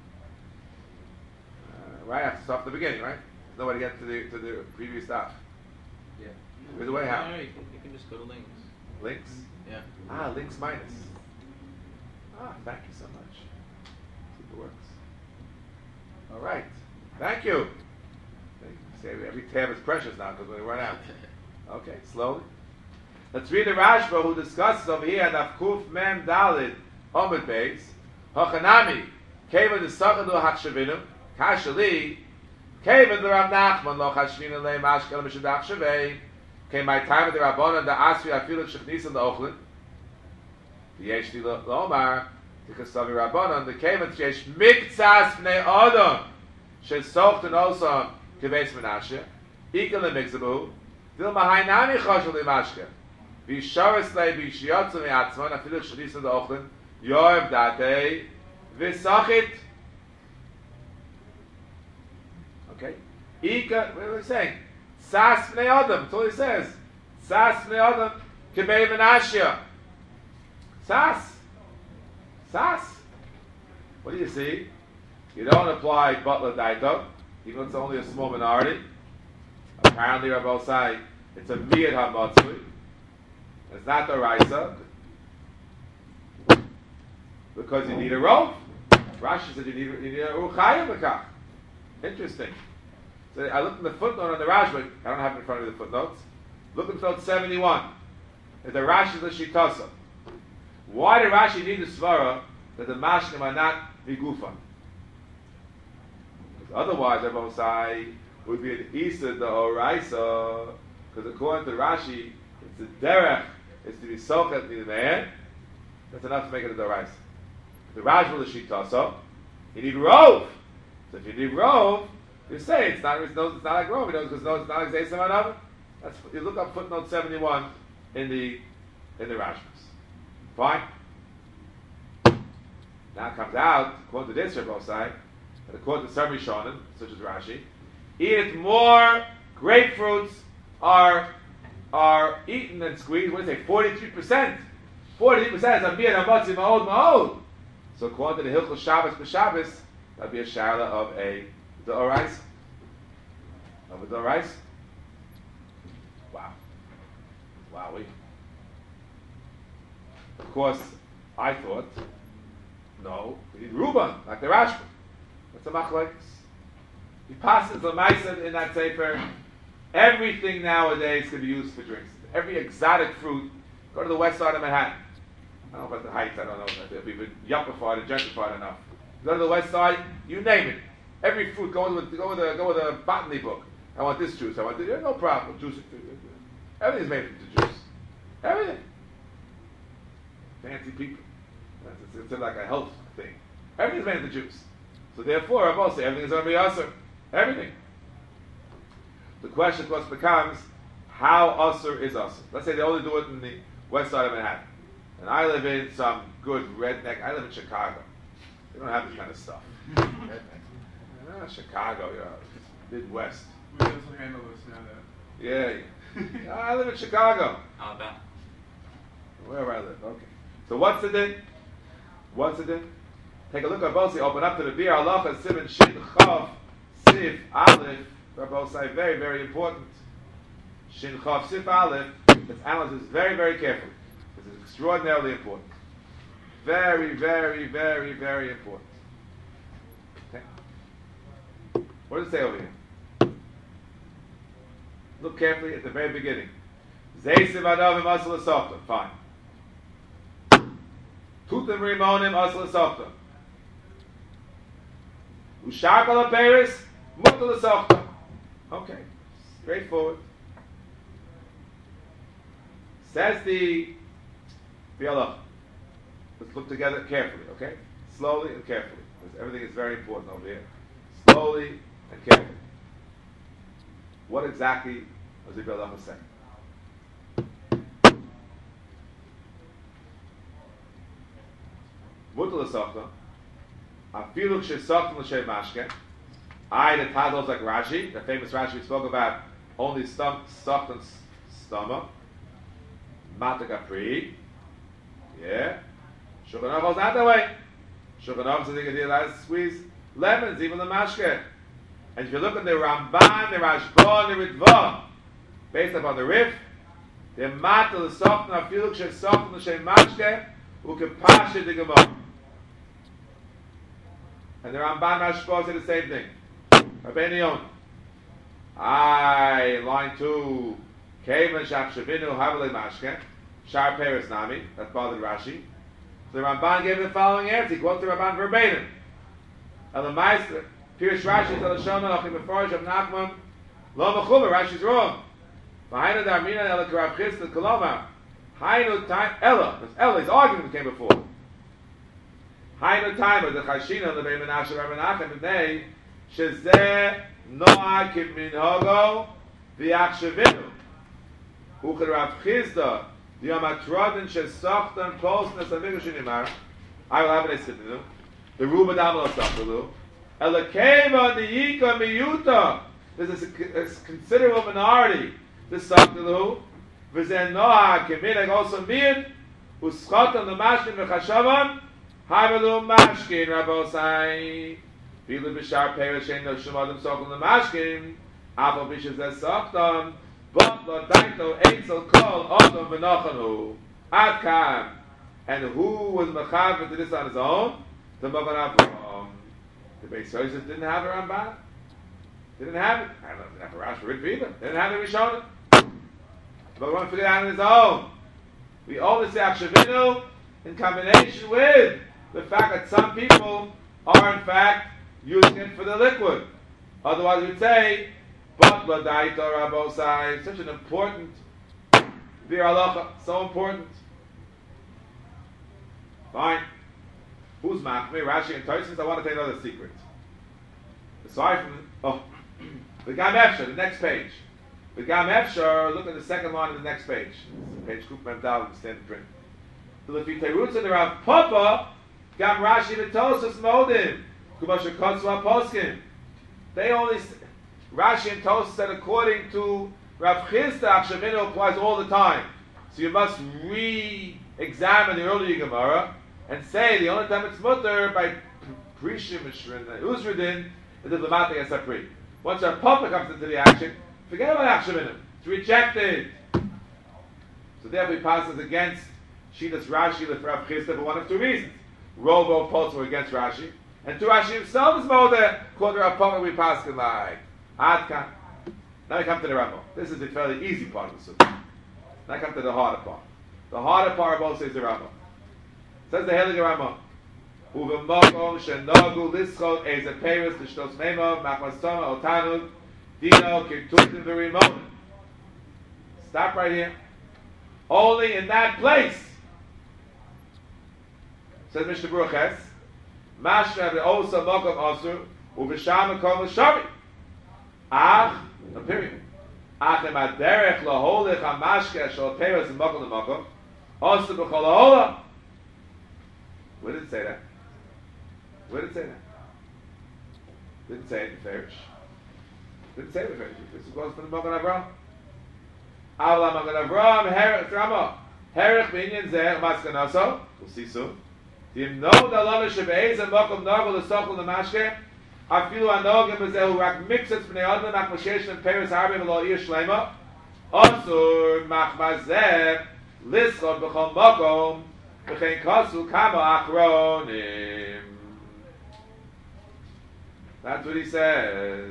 Right after start the beginning, right? There's no way to get to the previous stuff. Yeah. There's a way how? No, you can just go to links. Links? Yeah. Links minus. Thank you so much. See if it works. All right. Thank you. See, every tab is precious now because we run out. Okay, slowly. Let's read the Rashba who discusses over here Nafkuf Mem Dalid Omid Beis Hochanami Keva the Sachadu Hachshavinu Kashali Keva the Rav Nachman Lo Chashvinu Le Mashkel Mishadach Shavei came my time of the Rabbana the Asri Afilu Shechnisan the Ochlin the Yeshli Lomar the Kasavi Rabbana the Keva Shesh Miktsas Bnei Adam Shesocht and Osam Keves Menashe Ikel Le Mixabu Dil Mahainami Choshel Le Mashkel Visharis Le Vishiotzu Me'atzman Afilu Shechnisan the Ochlin Yoev Datei Visachit. Okay. Ika, what are we saying? Sas Bnei Adam. That's all he says. Sas Bnei Adam. Kibei Menashia. Sas. Sas. What do you see? You don't apply Butler Daito, even though it's only a small minority. Apparently, Rabbi say it's a Miyad HaMatzui. It's not the Raisa. Because you need a rope. Rashi said you need a Ruchayim Bekach. Interesting. So I looked in the footnote on the Rashba. I don't have it in front of me the footnotes. Look at footnote 71. It's the Rashi L'Shitasa. Why did Rashi need the Svara that the Mashkim are not Migufa? Because otherwise, everyone say would be an Isa the Oraisa. Because according to Rashi, it's a derech. It's to be sochet in the man. That's enough to make it a Oraisa. The Rashba L'Shitasa, you need rov. So if you need rov, you say it's not like rov, because it's not like Zaysim Anav. That's you look up footnote 71 in the Rashbas. Fine. Now it comes out, according to this Rebbe side, and according to some Rishonim, such as Rashi, eat more grapefruits are eaten and squeezed. What do you say? 43%. 43% is a miyad hamatzi ma'od. So according to the Hilchos Shabbos b'Shabbos, that'd be a shala of a D'orais. Of a D'orais. Wow. Wowie. Of course, I thought, no, we need Ruban, like the Rashba. That's a machlokes. He passes the Maisa in that sefer. Everything nowadays can be used for drinks. Every exotic fruit. Go to the west side of Manhattan. I don't know about the heights, I don't know if they've been yuppified and gentrified enough. Go to the west side, you name it. Every fruit, go with a botany book. I want this juice, I want this, no problem, juice. Everything's made into juice. Everything. Fancy people. It's like a health thing. Everything's made into juice. So therefore, I will say everything is going to be usher. Everything. The question of course becomes, how usher is usher? Let's say they only do it in the west side of Manhattan. And I live in some good redneck. I live in Chicago. They don't have this kind of stuff. Chicago, Midwest. We can also handle this now that. Yeah. I live in Chicago. Alabama. Wherever I live. Okay. So what's the din? What's the din? Take a look at Bosi. Open up to the Bir Halacha Siman Shin Chav Sif Aleph. Rabosai, very, very important. Shin Chav Sif Aleph. Let's analyze this very, very carefully. This is extraordinarily important. Very, very, very, very important. Okay. What does it say over here? Look carefully at the very beginning. Zeisim Adavim Asal Asofta. Fine. Tutim Rimonim Asal Asofta. Ushakal Aperis Mutal Asofta. Okay. Straightforward. Says the Allah. Let's look together carefully, okay? Slowly and carefully. Because everything is very important over here. Slowly and carefully. What exactly was the Allah saying? Mutal Asofta. Afilu Shesofta L'Shem Mashke. The titles like Rashi, the famous Rashi we spoke about, only soft and stomach. Matakapri. Yeah. Shulchan Aruch is not that way. Shulchan Aruch says you can allowed to squeeze lemons, even the mashke. And if you look at the Ramban, the Rashba, and the Ritva, based upon the Rif, the Matal, the Sofna, Afiluk, Shem Sofna, the Shem Mashke, who can pasha the Gemara. And the Ramban Rashba say the same thing. Rabbeinu Yonah. Line 2. Keivan Shachshavinu Havale Mashke. Shar Peres Nami. That bothered Rashi. So the Ramban gave the following answer. He quotes the Ramban verbatim. Elamaister. Pirish Rashi is Elashona Achim Mefarish of Nachman. Lo Mechumer. Rashi's wrong. Behind the Armina Ela Karav Chisda Koloma. Hainu time Ella. Ella. His argument came before. Hainu time of the Chashina the Beit Menashe Rabbi Nachman Bnei Shezeh Noah Kimin Hogo V'Yachshavinu Uchad Rav Chisda Yom HaTrodin Shesachtan Closeness Amigu Shinimar. I will have it a the Ruba Damal Sachtalu Elakeva Niyika Miyuta. There's a considerable minority. This Sachtalu V'Zen Noah Kimin also Min Uschatan L'Mashkin V'Chashavan Havelu Mashkin Rabosai Vilu B'Shar Pereshen No Shumadim Sochan L'Mashkin Apo B'Shazeh Sachtan But Lo Daito Eitzel Kol Odom V'Nochanu Adkam. And who was Mechav to this on his own? The Magen Avraham. The Beis Yosef didn't have a Ramban. Didn't have it. I don't have a Rashi for it either. Didn't have it Rishonim. The Magen Avraham figured it out on his own. We only say Achshavinu in combination with the fact that some people are in fact using it for the liquid. Otherwise we'd say But Ladaita Rabosai, such an important Bir Halacha, so important. Fine. Who's Machmir? Rashi and Tosfos. I want to tell you another secret. Aside from the Gam Efshar, the next page. The Gam Efshar, look at the second line of the next page. Page Kuf Mental in the standard print. The Lefi Teirutz and the Rav Papa, Gam Rashi and Tosfos Modim, Kumasha Kotzva Poskim. They only Rashi and Tosfos said according to Rav Chisda, Achshavinu applies all the time. So you must re-examine the earlier Gemara and say the only time it's mutter by Prishim Mishrin Uzradin is the Lamatik Esapri. Once our Papa comes into the action, forget about Achshavinu. It's rejected. So therefore he passes against Shitas Rashi with Rav Chisda for one of two reasons. Robo Pots were against Rashi, and to Rashi himself is Moda, called Rav Papa we pass like Adkan. Now we come to the Rambam. This is the fairly easy part of the Sukkah. Now I come to the harder part. The harder part of both says the Rambam. Says the Heilige Rambam. Uvemakom shenagu lischot eze peres l'shtos meimov machmas toma otanu dino kirtutim v'rimonim. Stop right here. Only in that place. Says Mishnah Berurah Ches. Mashra ve'osa mokom osur uv'sham mekom l'shavi. Ach, a period. Ach emaderech laholich hamashke shal peres mokom l'mokom osur b'chol ha'olam. Where did it say that? Where did it say that? Didn't say it in Farish. Didn't say it in Farish. This was from the Magen Avraham. Avla Magen Avraham herech drama herech b'inyan zeh maskanaso. We'll see soon. Dim no dalama shebeis and makom nagol l'sochel l'mashke. Afilu anogim b'zehu rak mixes b'nei adam machmashesh and peres harbe v'lo ir shlema. Osur machmazeh lischot b'chol makom. That's what he says.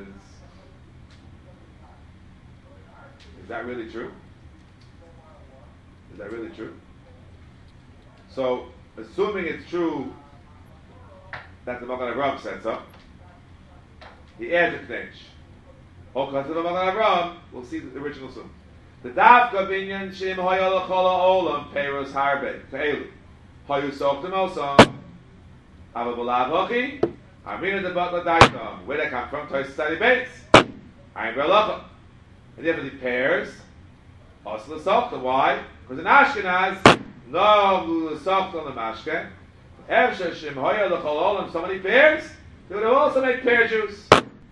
Is that really true? Is that really true? So, assuming it's true that the Magen Avraham said so, he adds a k'neish. Or because of the Magen Avraham, we'll see the original soon. The Davka binyan shim hoya l'chol ha'olam peiros harbe ve'elu. Hayu softim also. Avabulav hochi. Armina de batla daitam. Where they come from? Toys study base. I'm berlacha. And therefore the pairs. Also the softim. Why? Because in Ashkenaz, no the softim the mashke. Evsha shim hoya l'chol ha'olam. So many pairs. They would have also made pear juice.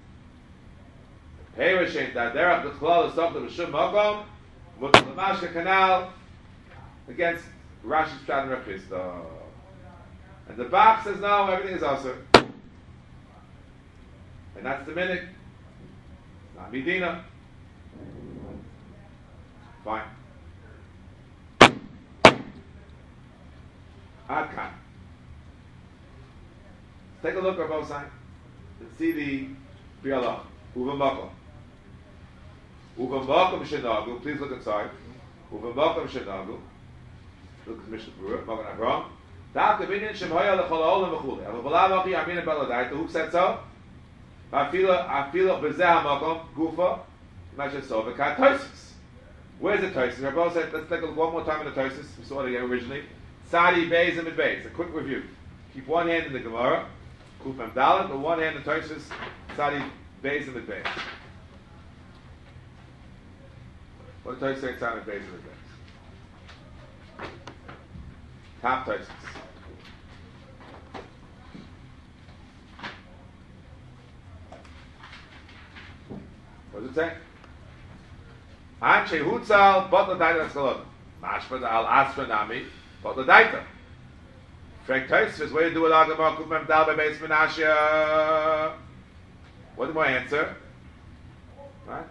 Peiros shein daderach the chlal the softim v'shum makom. Mutal the mashke canal against Rashi's Pshat and Rav Chisda. And the Bach says no, everything is also. And that's the minute. Not Medina. Fine. Adkan. Take a look at both sides. Let's see the Bialach. Uva Mako. Uvamakom shenagu. Please look inside. Uvamakom shenagu. Look at Mishnah Berurah. Magen Avraham. Daf Binyan Shemhoya Lechol Ha'olam V'chulei. Aval B'lav Achi Amina Beladaita. Who said so? Afilo B'zeh HaMakom Gufa. Masha Sova Kat Tosis. Where's the Tosis? Rabbi said, let's take a look one more time at the Tosis. We saw it again originally. Sadi Beis and Beis. A quick review. Keep one hand in the Gemara. Kufam Dalet. With one hand in the Tosis. Sadi Beis and Beis. What did Tosis say? Sadi Beis and Beis. Top Tosis. What does it say? Anshe Hutzal, but the Daita Eskalot. Mashpad al Asra Nami, but the Daita. Frank Tosis, what do you do with Agamar Kufam Dal by Beis Menashe? What's my answer? Right?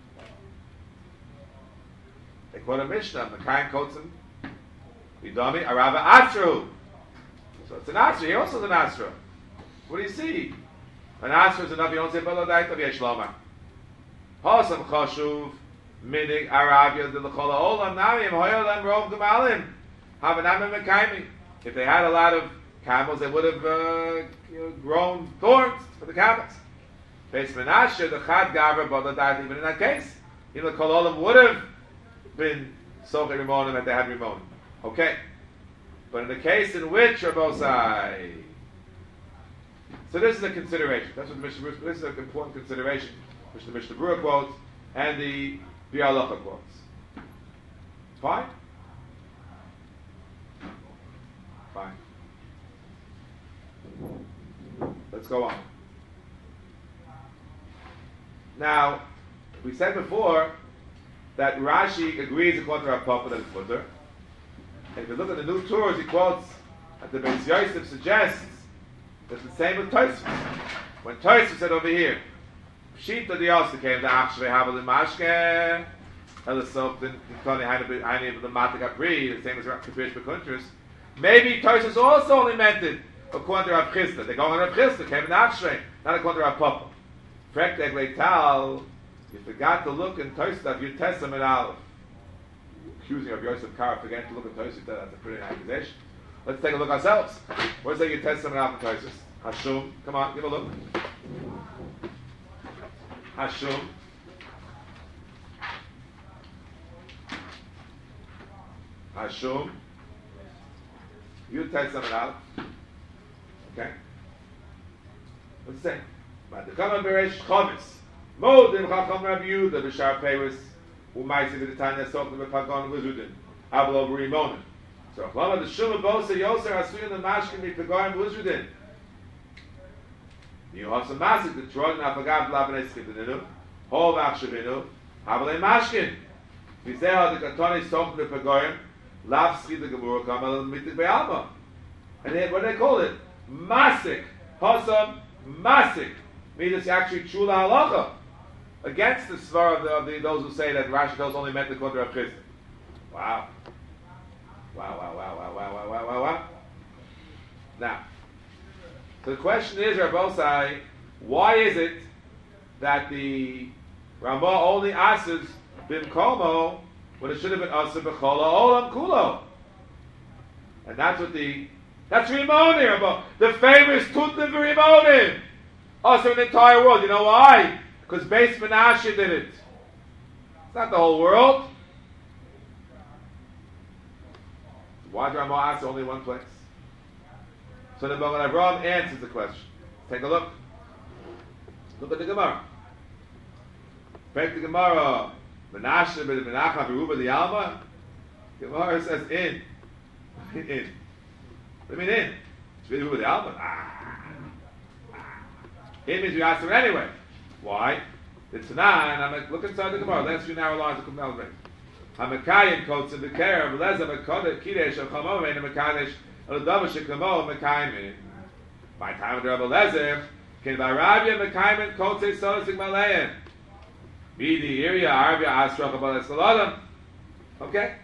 They quote a Mishnah, Mekayim Kotzim, Vidami, Arava Asru. So it's an Asra, he also is an Asra. What do you see? An Asra is enough, you don't say Bala Daita, V'yesh Lomar. Hosam Choshuv, Minig, Arabia, the Lechola Olam, Namim, Hoyolam, Rov, Gemalim, Havanam, and Mekayim. If they had a lot of camels, they would have grown thorns for the camels. Beis Menashe, the Chad Gavra, Bala Daita, even in that case, even the Lechola Olam would have been Socher Rimonim if they had Rimonim. Okay. But in the case in which Rabosai, so this is a consideration. That's what the Mishnah Berurah, this is an important consideration, which the Mishnah Berurah quotes and the Bialacha quotes. Fine? Fine. Let's go on. Now, we said before that Rashi agrees according to our Papa that it's mutter. And if you look at the new tours, he quotes that the Beis Yosef suggests that it's the same with Tosfos. When Tosfos said over here, Pshita the also came to Achshvei Havel in Mashke, Elisov the Koni Haini the Matik Apri, the same as Kapish Bekuntrus. Maybe Tosfos also only meant it according to Rav Chisda. They're going on Rav Chisda, came in Achshvei, not according to Rav Papa. Frektek Leital, you forgot to look in Tosfos, you test them in Aleph. Accusing of Yosef Kara, forgetting to look at Tosfos, that's a pretty accusation. Let's take a look ourselves. Where's that you test them in Aleph and Tosfos? Hashum, come on, give a look. Hashum. Hashum. You test them in Aleph. Okay? What's it say? Madekama Beresh Chomis. Modim Chacham Rav Yehuda B'Shar Peres U'Maisi V'Tanya Soklim V'Pagon V'Zudin Avlo B'Rimonim. So Achlama the Shuma Bosa Yoser Asuyin the Mashkin V'Pagon V'Zudin. You have some masik the Trojan Afagab Labanes Kitaninu Hov Achshavinu Havale Mashkin V'Zeha the Katoni Soklim V'Pagon Lav Ski the Gemurah Kamal Mitik Be'alma. And they, what do they call it? Masik. Hosam Masik. Means it's actually Chula Halacha. Against the svar of those who say that Rashi tells only meant the quarter of Chisda. Wow. Wow. Now, so the question is, Rabbosai, why is it that the Ramah only asks Bimkomo when it should have been Asa B'chola Olam Kulo? And that's what that's Rimonim, Ramah. The famous Tutnim Rimonim. Also in the entire world. You know why? Because Beis Menashe did it. It's not the whole world. Why did Ramah ask only one place? So the Magen Avraham answers the question. Take a look. Look at the Gemara. Break the Gemara. Menashe ben Menachem Beruba the Alma. Gemara says in. In. What do you mean in? It's Beruba the Alma. It means you ask her anyway. Why? The Tanah, and I'm look inside the Gemara. Last few narrow lines of Kumel Ring. Hamakayim quotes in the care of Leza Makoda Kidesh of Chamom and Makadesh of the Davash Kamo Makayim. By time of the Rebbe Lezer, came by Rabia Makayim quotes a Sodasik Malayan. Midi Iria Arabia Asrach about Escaladam. Okay?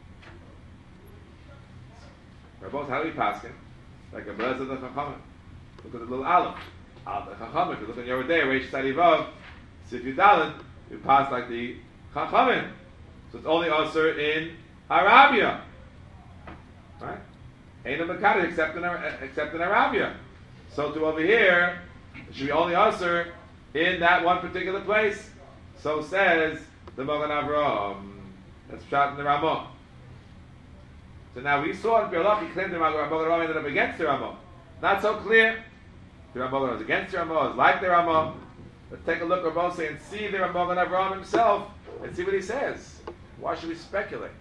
Rabos, how do we pass him? Like a Leza the Chachamim. Look at the little Aleph. Al the Chacham, if you look in your day, Reish Sadivav, Sif Yudalin, you pass like the Chachamim. So it's only usher in Arabia. Right? Ain't a Makati except in Arabia. So to over here, it should be only usher in that one particular place. So says the Mogan Avraham. That's shot in the Ramah. So now we saw in Bialach, he claimed the Mogan Avraham ended up against the Ramah. Not so clear. The Ramah was against the Ramah, was like the Ramah. Let's take a look at Rabosai and see the Mogan Avraham himself and see what he says. Why should we speculate?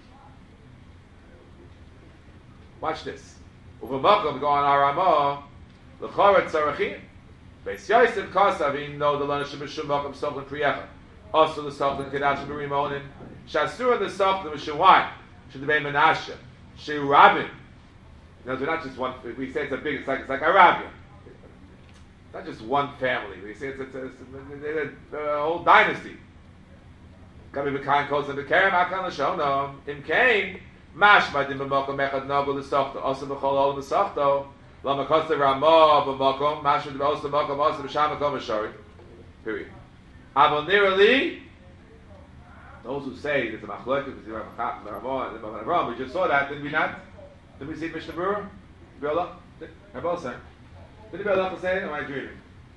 Watch this. Uvamakom go on our Ramah. L'choret tzarachim. Beis Yosef Kosav, know the Lana Shemishum Makom Sochlin Priyecha. Also the Sochlin Kedash Berimonin. Shasura the Sochlin Mishawai. Shadabay Menashe. Sheu Rabin. You know, they're not just one. We say it's a big. It's like Arabia. Not just one family. We say it's a whole dynasty. Kami b'kain kotzim b'kerem akan l'shonom. Im kain mashma dim b'mokom echad nogu l'sochto. Also b'chol olam l'sochto. Lama kosta ramah b'mokom. Mashma dim also b'mokom. Also b'sham b'kom b'shori. Period. Avon nirali. Those who say there's a machlokes between Ramah and the Ramah, we just saw that, did we not? Did we see Mishnah Berurah? Bialach? They're both saying. Did the Bialach say it? Or am I dreaming?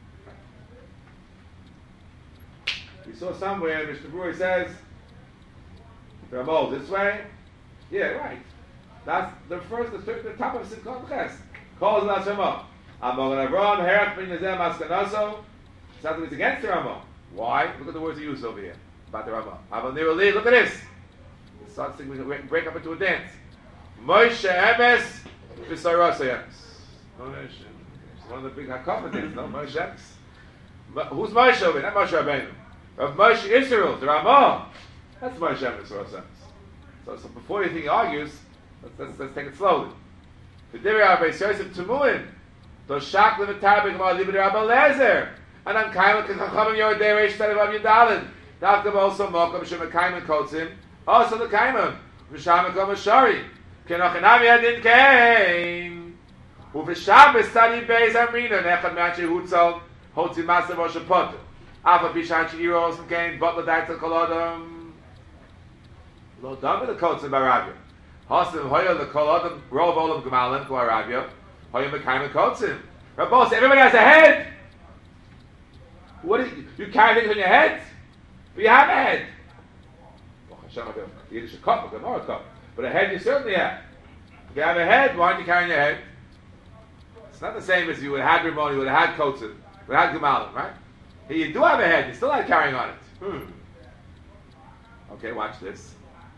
We saw somewhere Mishnah Berurah says the Ramah this way. Yeah, right. That's the top of Simchot Ches. Calls the Ramah. Amor Avram Herach bin Nezem Askanaso. Something is against the Ramah. Why? Look at the words he used over here about the Ramah. Look at this. It starts to break up into a dance. Moshe Emes v'Sarasa Emes. It's one of the big Hakafah things, no? Moshe Emes. Who's Moshe over here? Not Moshe Rabbeinu. Of Moshe Israel, the Ramah. That's Moshe Emes v'Sarasa Emes. So before you think he argues, let's take it slowly. The Divrei Beis Yosef Tumuin. Doshak leV'Tarbek Ma Libed Rabbi Lezer. And I'm Kaimel Kachachamim Yordei Reish Tzad Vav Yudalid. Davkav also Mokom Shemekaimen Kotzim. Also the Kaimim. V'Shamekom Ashari. Kenochinam Yadin Kain. Uv'Shabbos Tzadi Beis Amrina. Nechad Me'anche Hutzal. Hotzi Masav Osha Potter. Alpha Pishanchi Iro Osam Kain. Butler Daitel Kolodam. Lo Dama the Kotzim Barabia. Hosim Hoya the Kolodam. Rov Olam Gemalim Ko Arabia. Hoya Mekaimen Kotzim. Rabos, everybody has a head. What is you carry things on your head? But you have a head. Yiddish a cup, a cup. But a head you certainly have. If you have a head, why aren't you carrying your head? It's not the same as you would have had Ramon, you would have had Kotzim, you would have had Gemalim, right? Here you do have a head, you're still not carrying on it. Okay, watch this.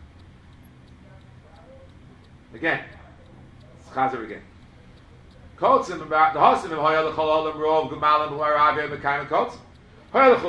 Again. It's Chazer again. Kotzim, the Hosim, and Hoya l'chol olam rov, Gemalim, who are Avir, Mekayim, Kotzim. Therefore,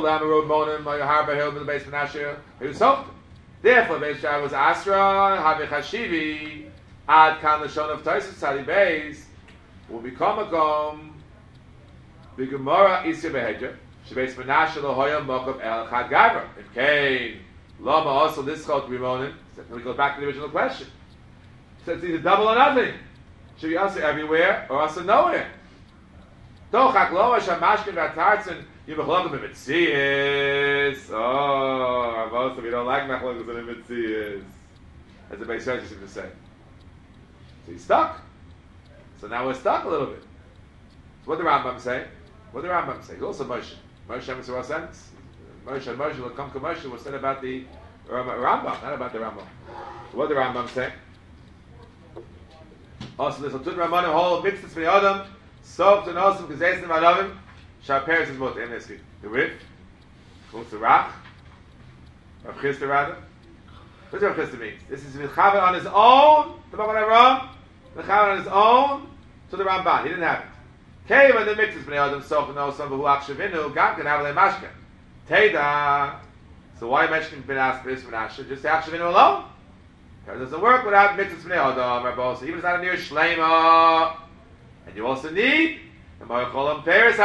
Beis Shai was Asra, Havi Chashivi, Ad Kan Lashon of Taisus Tzadi Beis, will become a gom, the Gemara Isya Behedja, Shebeis Menashe Lohoyam Mokov El Chad Gavra. If Cain, Lama also this Chot Rimonin, we go back to the original question. So it's either double or nothing. Should be also everywhere or also nowhere. Tochak Loma Shamashkin Vatartzen. You machlokes in Mitzias. Oh, most of you don't like machlokes in Mitzias. As the Beis Yosef seems to say. So he's stuck. So now we're stuck a little bit. So what did the Rambam say? What did the Rambam say? He's also Moshe. Moshe Emes sense. Moshe will come to Moshe was said about the Rambam, not about the Rambam. So what did the Rambam say? Also, there's a Tut Rambam whole mitzvahs for the Adam. Soft and awesome because they say Adamim. Shaperes is what MSV. The Rif. What's the Rach? Rav Chisda rather. What does Rav Chisda mean? This is Mechaber on his own. The Mogan Avraham. Mechaber on his own to the Ramban. He didn't have it. Came when the mitzvahs b'nei Adam sof and also who achshavinu gam can have a mashka. Teda. So why mentioning Ben Aspis Menashe? Just say achshavinu alone. It doesn't work without mitzvahs b'nei Adam. Rabbi, even if it's not a near shleima, and you also need. Otherwise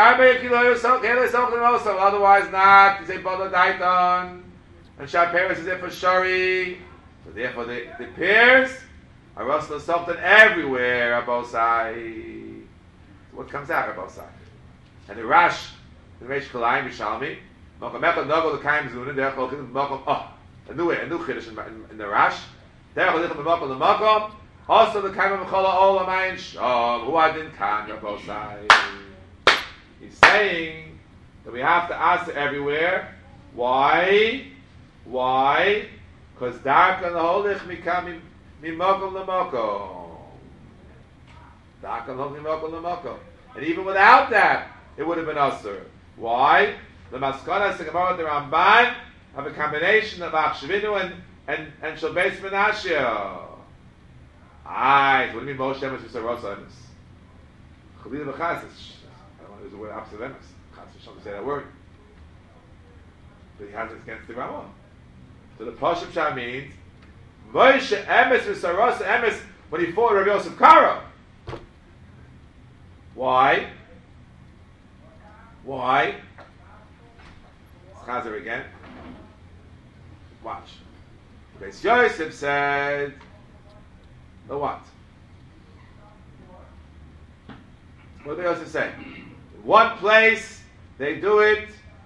not. You say Bala Daitan. And Shah Paris is there for Shari. So therefore the pairs are also something everywhere on both sides. So what comes out on both sides? And the Rash, the Reish Kalayim Bishalmi, Makom echad nagol l'kaim zunin, derech l'chid b'makom, a new chiddush in the Rash. Derech l'chid b'makom l'makom, also l'kaim b'chola olam ayin shom, hu adin kan, Rabosai. He's saying that we have to ask everywhere. Why? Because dark and the holich mikam mimakom l'makom. Dark and the holich mimakom l'makom. And even without that, it would have been usher. Why? The Maskana, the Gemara, the Ramban have a combination of Achshevinu and Shalbeis Menashe. Aye, what do you mean Moshe Emes V'Saros Emes? Chalil B'Chas, I don't want to use the word opposite Emes. Chas V'Sham to say that word. But he has it against the Ramah. So the Pashup Shah means Moshe Emes V'Saros Emes when he fought Rav Yosef Karo. Why? Chazer again. Watch. Beis Yosef said, the what? What did Yosef say? In one place, they do it.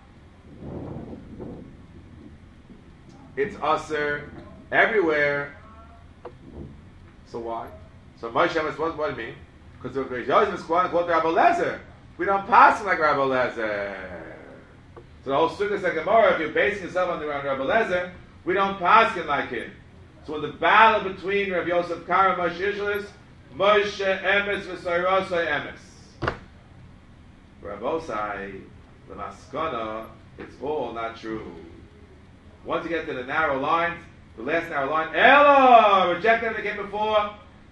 It's usher everywhere. So why? So Moshe Emes, what do you mean? Because the Beis Yosef is quoting Rabbi Lezer. We don't pass him like Rabbi Lezer. So the whole Sukkot like Gemara, if you're basing yourself on the Rabbi Lezer, we don't pass him like him. So when the battle between Rabbi Yosef Karo and Moshe Yishel is Moshe Emes v'Sairosai Emes. Rabbi Osai, the Maskana, it's all not true. Once you get to the narrow lines, the last narrow line, Ella, reject them that came before.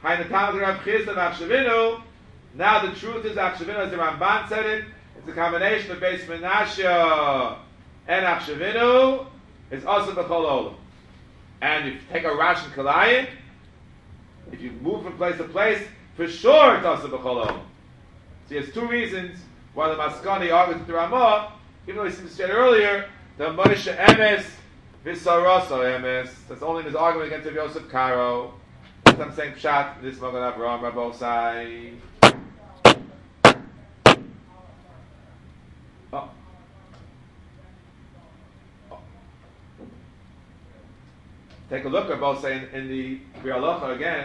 Now the truth is Achshevinu, as the Ramban said it, it's a combination of Beis Menashe and Achshevinu. It's also B'chol Olam. And if you take a Rash and Kalayim, if you move from place to place, for sure it's also B'chol Olam. So there's two reasons why the Maskani argues with the Ramah, even though he said earlier, the Moshe Emes V'Saroso Emes, that's only his argument against Rav Yosef Karo. I'm saying Pshat, this Magen Avraham, Rabosai. Take a look, Rabosai, in the Bialacha again.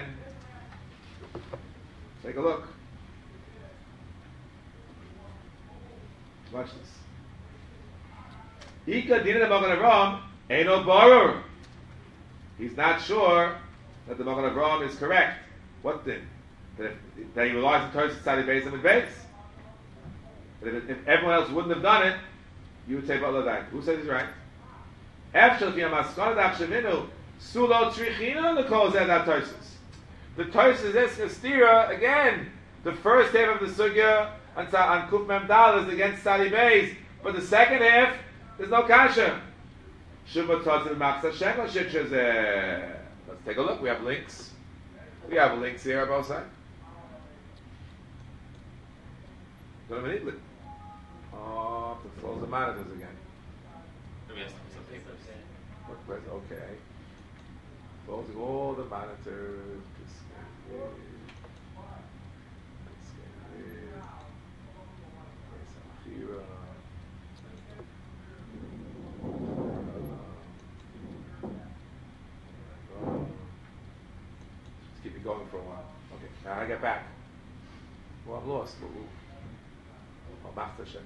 Take a look. Watch this. Ika Dina the Magen Avraham, Eino Barer. He's not sure that the Magen Avraham is correct. What then? That he relies on Torah Tzadi Beis and Beis. But if everyone else wouldn't have done it, you would say Ba'aladai. Who says he's right? After the Maskana Achshevinu, Sulo Trichina the calls that Tosis. The Tosis is Stira again. The first half of the Sugya on Kuf Mem Dal is against Tzadi Beis, but the second half there's no kasha. Shubba Tosis Machsa Shekel Shitchazeh. Let's take a look. We have links. We have links here on both sides. Don't have an Idlit. Oh, to close the monitors again. Okay. Closing all the monitors. Just keep it going for a while. Okay, now I get back. Well, I'm lost. Oh, Master Shem.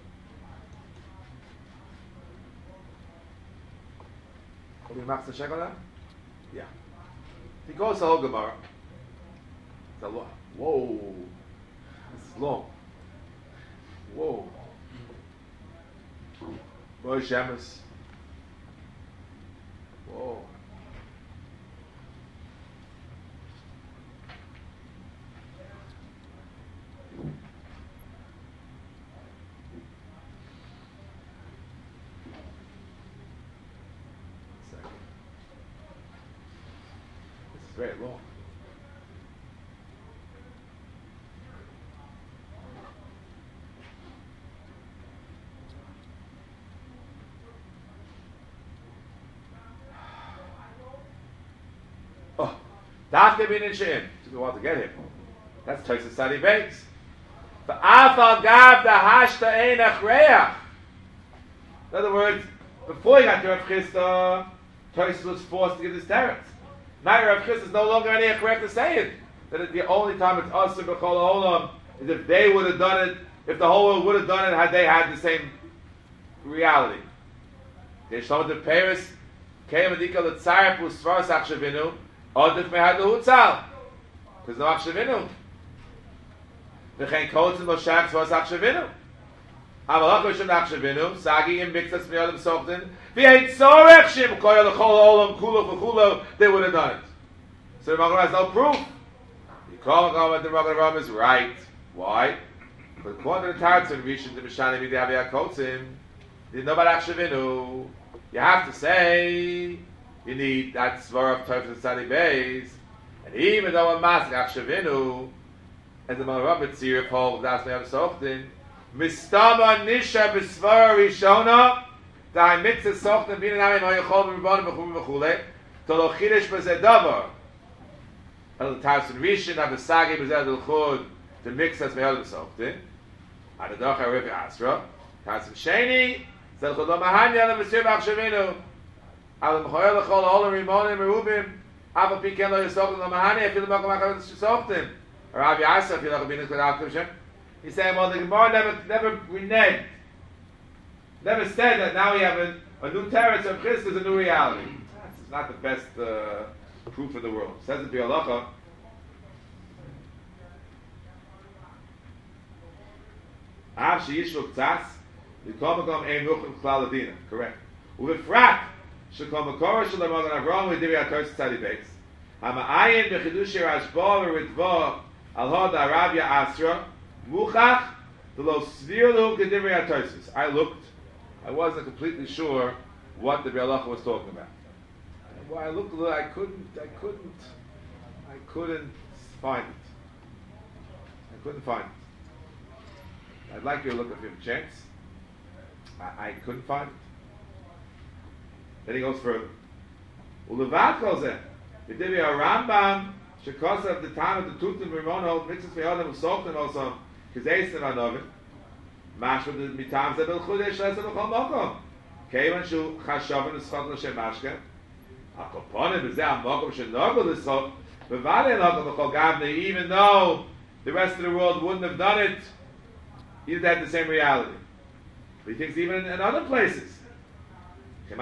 Will you Master Shem on that? Yeah. He goes to whole Gemara. It's a lot. Whoa. This is long. Whoa. Moshe Emes. Whoa. Very long. Oh, Dafka bin in Shein. Took a while to get him. That's Tosis Tzadi Beis. The Afal Gav the Hashta Ein Achreach. In other words, Before he got to Rav Chisda, Tosfos was forced to give this teretz. Now Rav Chisda is no longer any correct to say it. That the only time it's Asur B'chol Olam is if they would have done it, if the whole world would have done it had they had the same reality. The Shlomo de Paris came and Dika L'tzaref Usvaras Achshavinu Odif Mehad L'Hutzal. Because no Achshavinu. V'chein Kotzim Moshach Svaras Achshavinu. Amalach Rishon Achshavinu Sagi Im Mixas Miyadim Sochtin V'yein Tzorech Shim Koya L'chol Olam Kulo V'chulo they would have done it. So the Magen has no proof. You call the Magen Ram is right. Why? But according to the Tarot and Rishon to Mishani Midavi HaKotzim, you know about Achshavinu. You have to say you need that Svar of Tov and Tzadi Beis, and even though a Mas Achshavinu, and the Magen Ram Tzir Paul that's me Sochtin, Mistama Nisha B'Svar Rishona, Da Mitzvah Sochtin Bin Nami Ma'Yachol B'Ribon B'Chum B'Chule, Tolo Chidesh B'Zeh Davar. El Tarot and Rishon Abesagi B'Zeh D'Lchud. The mix has made of something. And the Docha Riv Asra. Tarsim Sheni. Zel Chodom Mahanya Le Mesir B'Achshavinu. Al M'choyer L'chol Olam Rimonim Merubim. Ava Piken Lo Yisochin Lo Mahanya. Afil M'okom Achar Shesoftim. Rav Yasser Afil Achar Binus K'Dav Kushem. He's saying, well, the Gemara never reneged. Never said that now we have a new teretz of Chis is a new reality. It's not the best proof in the world. It says it B'Alacha. Av sheyishvuk tzas, v'kol makom ein ruchim klal adina. Correct. Uvefrat shekol makora shel Magen Avraham v'divrei HaTorah tzadi beis. Hama'ayin b'chidush Rashba v'ritva al hod Arabia Asra muchach v'lo svir lu k'divrei HaTorah. I looked. I wasn't completely sure what the B'Alacha was talking about. Well, I looked a little. I couldn't find it. I couldn't find it. I'd like you to look if you have a chance. I couldn't find it. Then he goes further. Ulevad calls it. It did be a Rambam shekos of the time of the Tutim Rimono mitzvahs me'odam u'sochtim also k'zeisim anovim mashma the mitam zeh b'lchudesh lesem b'chol mokom keivan shu chashavim l'schot l'shem mashke akoponim b'zeh ha'mokom shenogol l'schot b'valei l'ogol b'chol gavne even though the rest of the world wouldn't have done it. He did have the same reality. But he thinks even in other places. In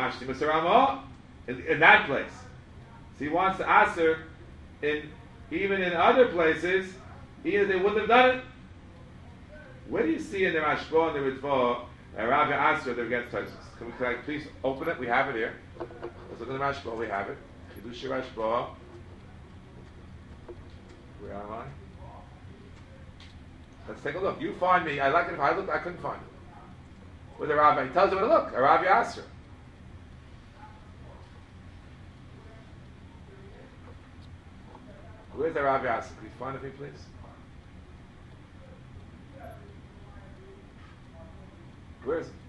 that place. So he wants to answer even in other places, either they wouldn't have done it. Where do you see in the Rashba and the Ritva, Rabbi Asher, they're against Tosfos? Can we please open it? We have it here. Let's look at the Rashba. We have it. Chidush Rashba. Where am I? Let's take a look. You find me. I like it if I looked. I couldn't find it. With a rabbi, he tells you where to look. A Rabbi Asher. Where's the Rabbi Asher? Can you find it for me, please? Where is it?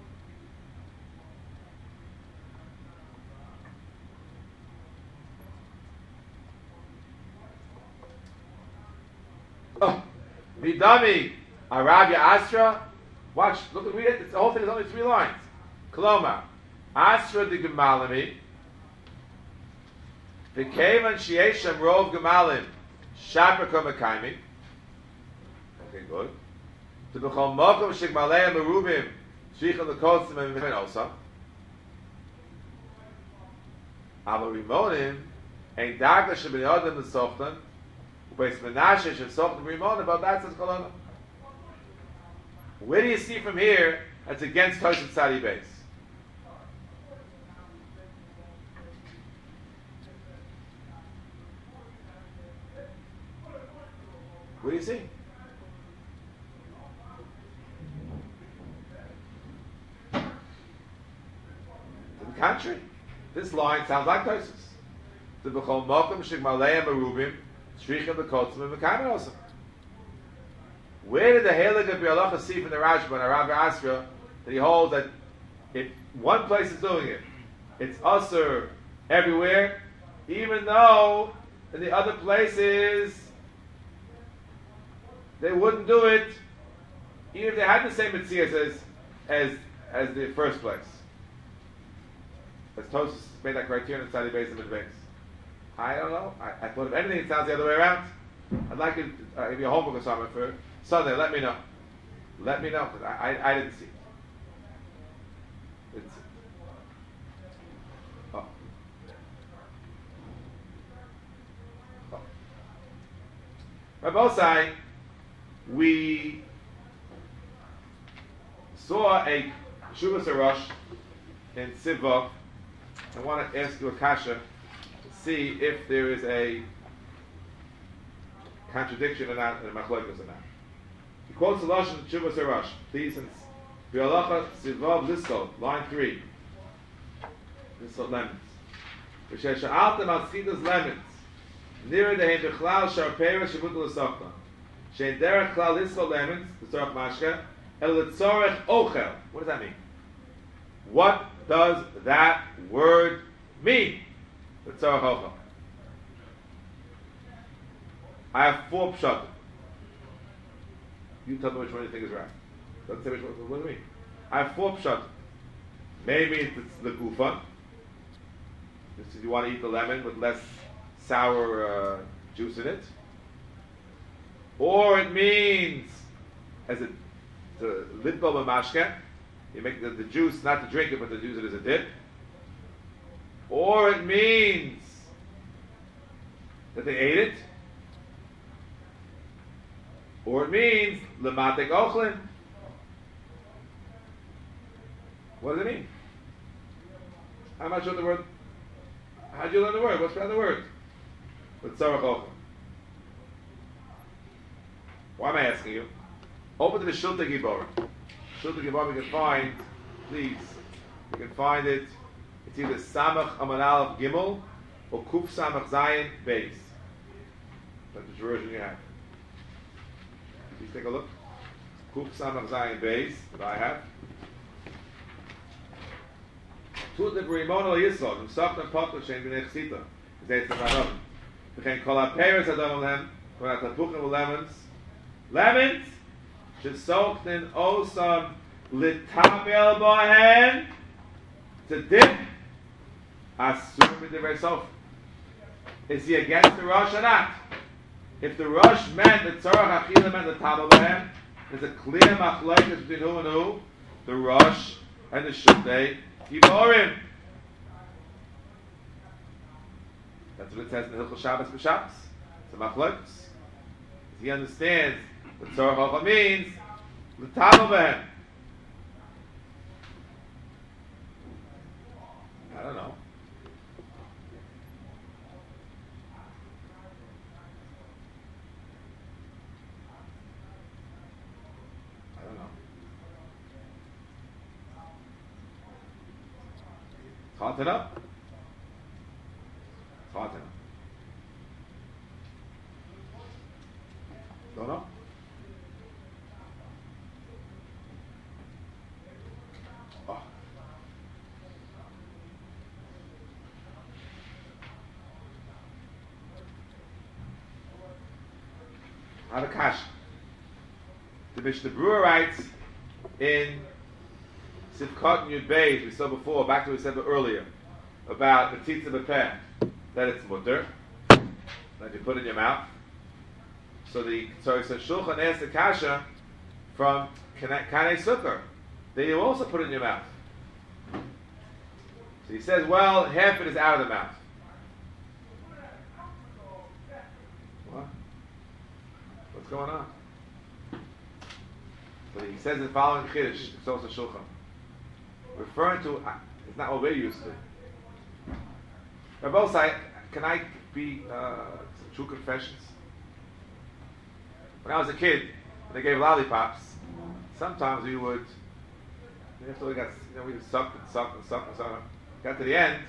Oh. Vidami, Arabia Asra. Watch, look at read it. The whole thing is only 3 lines. Koloma, Asra de Gemalimi. The Kevan Shieshem Rov Gemalim, Shapraka Makaimi. Okay, good. To Bechol Mokom Shigmalei Merubim, Shichan the Kotzim and Venosa. Ava Rimonim, Ein Dagla Shebin Yodem the Sochtan. Where do you see from here that's against Tosfos Tzadi Beis? What do you see? In the contrary, this line sounds like Tosfos. The B'chol Mokom Shigmalei Merubim. Where did the Halach of B'Alacha see from the Rashba and Rabbi Asra that he holds that if one place is doing it, it's Asur everywhere, even though in the other places they wouldn't do it, even if they had the same Metzias as the first place. as Tosus made that criterion inside the base of advance. I don't know. I thought if anything, it sounds the other way around. I'd like to give you a homework or something for Sunday. Let me know. Let me know, because I didn't see it. It's, oh. Oh. Rabosai, we saw a Shuvas Arosh in Sivov. I want to ask you a kasha to see if there is a contradiction or not, in Machlokes or not. He quotes the Lashon Shuvas Arosh. Please, since Bialacha Sivov Lisko, line 3. Lisko lemons. V'she sha'altem al skidas lemons. Nira dehem b'chlal sharpera shavutul l'sokna. Shein derech klal Lisko lemons, l'tzorach mashka, el l'tzorach ochel. What does that mean? What does that word mean? L'tzorach ochel. I have 4 pshatim. You tell me which one you think is right. Don't say which one. What do you mean? I have 4 pshatim. Maybe it's the gufa. This is you want to eat the lemon with less sour juice in it. Or it means as a litbel b'mashke. You make the juice, not to drink it, but to use it as a dip. Or it means that they ate it. Or it means lematek ochlin. What does it mean? I'm not sure the word. How do you learn the word? What's behind the word? L'tzorach ochlin. Why am I asking you? Open to the Shulta Gibor. Shulta Gibor we can find, please, we can find it. It's either Samach Aman Aleph Gimel or Kuf Samach Zayin Beis. That's which version you have. Please take a look. Kuf Samach Zayin Beis, that I have. Tut the Brimon Yisod, and Softan Potter Shem B'nei Chsita. Zayt Zavarom. V'chein Kol HaPeres Adon Olem, Kol HaTapuchim Ulemons. Lemons should soak in osam litabel bohen to dip. Asur b'divrei sof. Is he against the Rosh or not? If the Rosh meant the tzorach achila meant the tabel bohen, there's a clear machlokes between who and who, the Rosh and the Shultei Giborim. That's what it says in the Hilchos Shabbos b'Shabbos. It's a machlokes. He understands what tzorach ochel means. L'tabel bohen. I don't know. It's hard to know. It's hard to know. Don't know. Oh. Hadakash. The Mishnah Brewer writes in Sivkot and Yud Beis, we saw before, back to what we said earlier, about the Tzitza B'Peh, that it's mutter, that you put in your mouth. So Shulchan asked the kasha from Kanei Sukkar, that you also put in your mouth. So he says, well, half it is out of the mouth. What? What's going on? But he says the following Chiddush, it's also Shulchan, referring to, it's not what we're used to. Rabbi Osai, can I be true confessions? When I was a kid, when they gave lollipops, sometimes we would, after we got, we would suck and suck and suck and suck. Got to the end,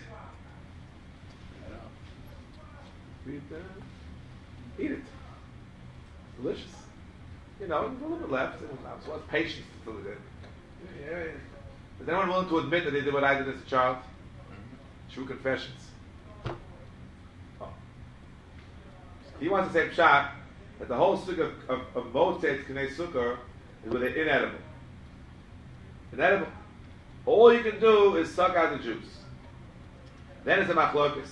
we'd eat it. Delicious. You know, a little bit left. So I was patient until the end. Yeah. Is anyone willing to admit that they did what I did as a child? True confessions. Oh. He wants to say pshat that the whole sukkah of Moshe Knei Sukkah is with it inedible. Inedible. All you can do is suck out the juice. Then it's a machlokas.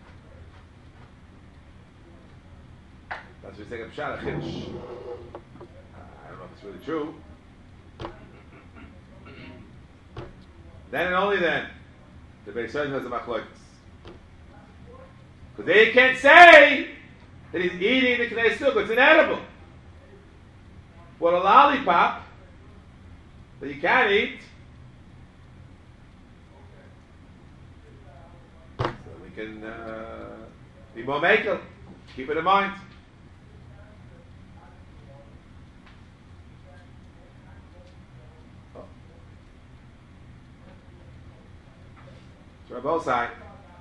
That's what we say in Pshat, a chiddush. I don't know if it's really true. Then and only then, the Beis Yosef has a machlokas. Because they can't say that he's eating the Knei Sukkah. It's inedible. What a lollipop that you can't eat. So we can be more makel. Keep it in mind. Oh. So Rabbi Osai,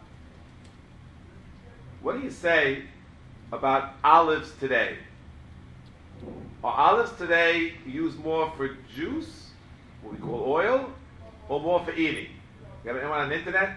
what do you say about olives today? Are olives today used more for juice, what we call oil, or more for eating? You have anyone on the internet?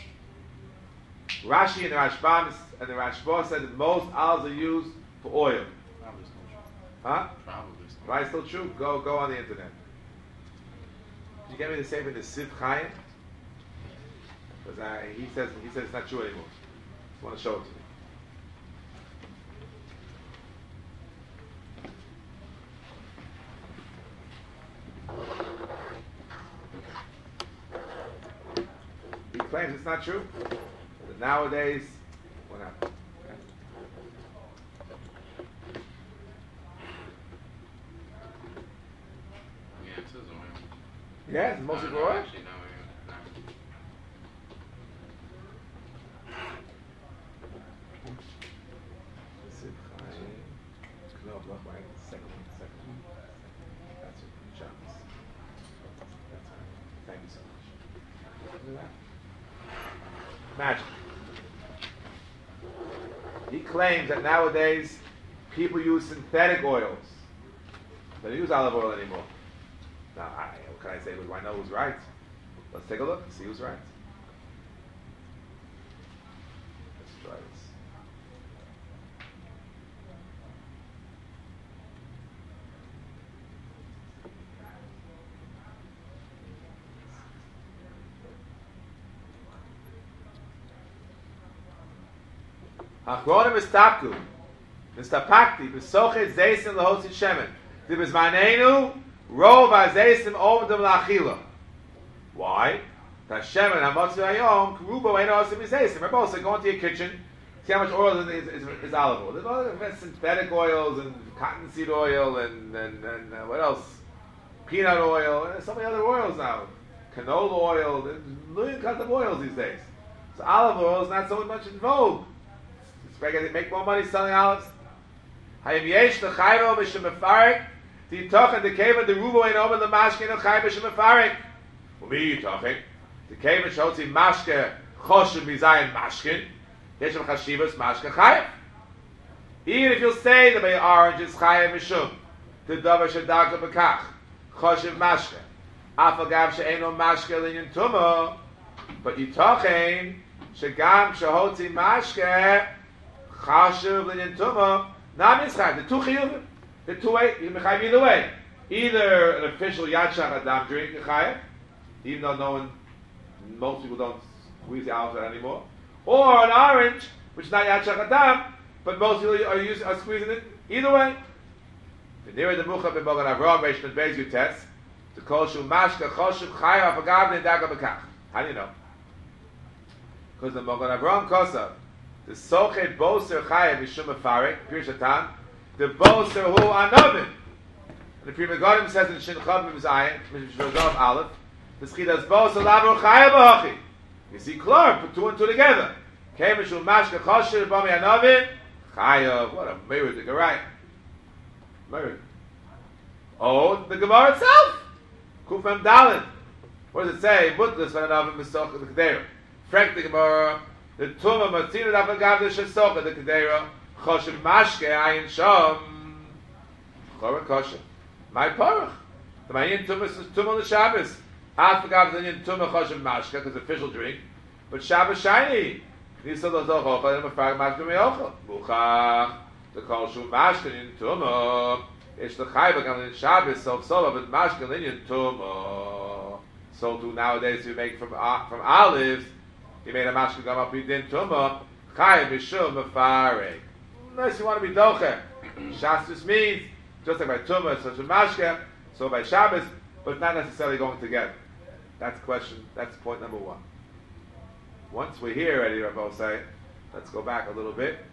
Rashi and the Rashbam and the Rashba said that most olives are used for oil. Probably still true. Huh? Probably still. Right, still true? Go on the internet. Did you get me the same in the Siv Chaim? Because he says it's not true anymore. I want to show it to me. He claims it's not true. That nowadays, what happened? Yeah, it says oil. Yes, it's mostly for No, oil. actually, no. Siv Chaim. No, look, right. Second one. That's it. Shabbos. That's all right. Thank you so much. Magic. He claims that nowadays people use synthetic oils. They don't use olive oil anymore. Now, what can I say? Do I know who's right? Let's take a look and see who's right. Let's try this. Achronim istapku, mistapakti, b'sochet zeisim lehotzit shemen. D'bizmanenu, rov ha'zeisim omedim la'achila. Why? Tashemen ha'motzi hayom, k'rubo ein osim b'zeisim. Rabbi said, go into your kitchen, see how much oil is olive oil. There's all the synthetic oils and cottonseed oil and what else? Peanut oil, and there's so many other oils now. Canola oil, there's a million kinds of oils these days. So olive oil is not so much in vogue. They make more money selling olives. Hayim yesh l'chayro b'shem mefarek. Ti tochen the cave the rubo ein omer l'mashke no chay b'shem mefarek. For me you talking. The cave shotzi mashke choshev mizayin mashkin. Yesh hem chashivas mashke chayev. Even if you'll say that by orange is chayev mishum. The davar shadaka b'kach. Choshev mashke. Afagav she'eno mashke linyan tumo. But you talking shegam shehotzi mashke. Chashuv l'nyan tuma, not mitzchayv. The two chiyuvim, the two way you mechayiv either way. Either an official yad shach adam drink chayiv, even though most people don't squeeze the olive anymore, or an orange, which is not yad shach adam, but most people are squeezing it either way. The nearer the mucha b'mogan Avraham reish mit beis you test to kol shu mashka chashuv chayiv afagav l'ndaga b'kach. How do you know? Because the mogan Avraham kosav. The sochet boser chayev mishum mefarek pirshatan. The boser hu anovim. And the Pri Megadim says in Shin Chav Mizayim, Mishvazov Aleph, the schidas boser lavu chayev b'hachi. You see, clear, put two and two together. Kei mishum mashke chosher b'ami anovim chayev. What a mirror to go right. Mirror. Oh, the Gemara itself. Kufam Dalin. What does it say? Mutlas v'anovim b'soch the Kedera. Frank the Gemara. The Tumah Matzina Dafagav the Shesocha the Kedera Choshev Mashke Ayin Shom Chora Kosher My Parach the Mayin Tumah is Tumah the Shabbos Afagav the Yin Tumah Choshev Mashke because official drink but Shabbos shiny Nisa the Zochocha and Mefag Mashke Meocha Buchach the Kol Shu Mashke Yin Tumah Ish the Chayva Gam in Shabbos Sof Sola but Mashke Yin Tumah so too nowadays we make from olives He made a mashka gam up din tumah. Chayav mishum mefarek. Unless you want to be doche. Shas just means just like by tumah, such a mashka. So by Shabbos, but not necessarily going together. That's question. That's point number one. Once we're here already, Rabbi say, let's go back a little bit.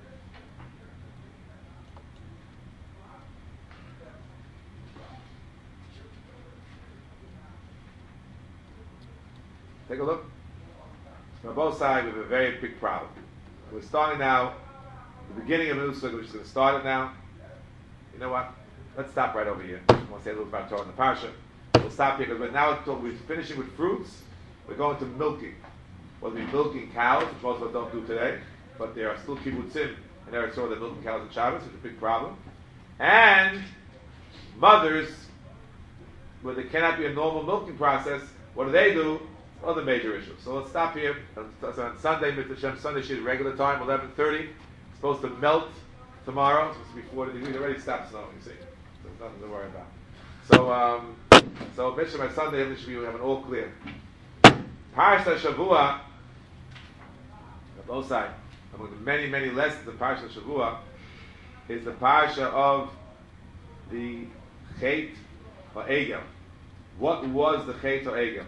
Take a look. So on both sides, we have a very big problem. We're starting now, the beginning of a new sukkah, we're just going to start it now. You know what? Let's stop right over here. I want to say a little about Torah and the Parsha. We'll stop here, because now we're finishing with fruits. We're going to milking. Whether we're milking cows, which most of us don't do today, but there are still kibbutzim in Eretz Yisrael that milking cows on Shabbos, which is a big problem. And mothers, where there cannot be a normal milking process, what do? Other major issues. So let's stop here. So on Sunday, Mr. Shem, Sunday she's regular time, 11:30. It's supposed to melt tomorrow. It's supposed to be 40 degrees. It already stopped snowing, you see. So there's nothing to worry about. So Mishnah by Sunday, we have an all clear. Parsha Shavua, on both sides, among the many, many lessons of Parsha Shavua, is the Parsha of the Chet or Egel. What was the Chet or Egel?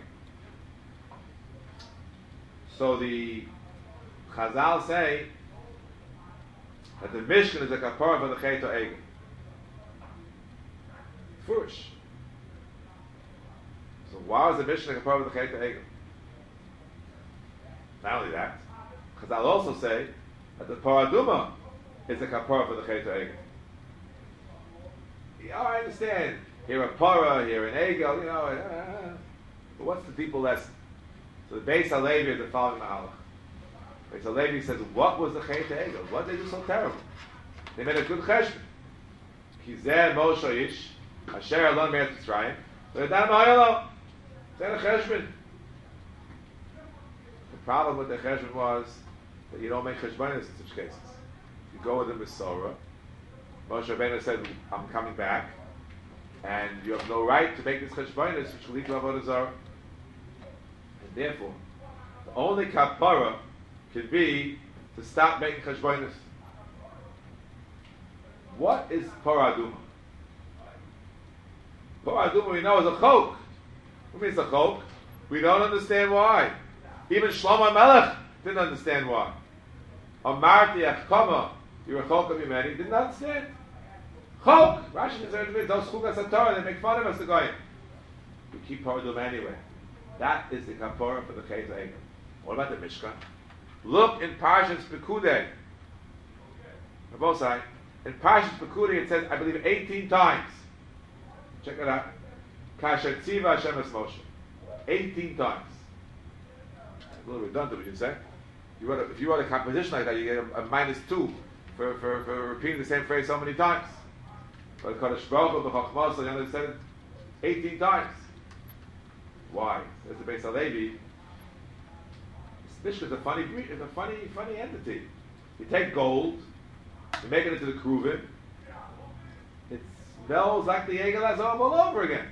So the Chazal say that the Mishkan is a kapara for the Chet or Egel. Furish. So why was the Mishkan a kapara for the Chet or Egel? Not only that, Chazal also say that the Paraduma is a kapara for the Chet or Egel. Yeah, I understand. Here a para, here an Egel, but what's the deeper lesson? So the Beis HaLevi is the following mahalach. Beis HaLevi says, what was the Chet or Egel? What did they do so terrible? They made a good cheshbon. Kizeh Moshe Ish, Asher Alon Me'etz Mitzrayim, they're down Ma'ayalo. They had a cheshbon. The problem with the cheshbon was that you don't make cheshbonis in such cases. You go with the Mesorah. Moshe Rabbeinu said, I'm coming back, and you have no right to make this cheshbonis, which will lead to Avodah Zarah. Therefore, the only kapara can be to stop making cheshbonis. What is paraduma? Paraduma we know is a chok. What means a chok? We don't understand why. Even Shlomo Melech didn't understand why. Amarti achkama, you're a chok of Yemeni, didn't understand. Chok! Rashi says, those chukas HaTorah, they make fun of us, the guy. We keep paraduma anyway. That is the kapara for the Chet or Egel. What about the Mishkan? Look in Parshas Pekudei. On both sides. In Parshas Pekudei it says, I believe, 18 times. Check it out. Kasher Tziva Hashem es Moshe. 18 times. A little redundant, would you say? If you wrote a composition like that, you get a -2 for repeating the same phrase so many times. But Kodesh Baruch Hu b'Chachmas, you understand it 18 times. Why? Says the Beis HaLevi. This is a funny entity. You take gold, you make it into the kruvim. It smells like the Egel Azov all over again.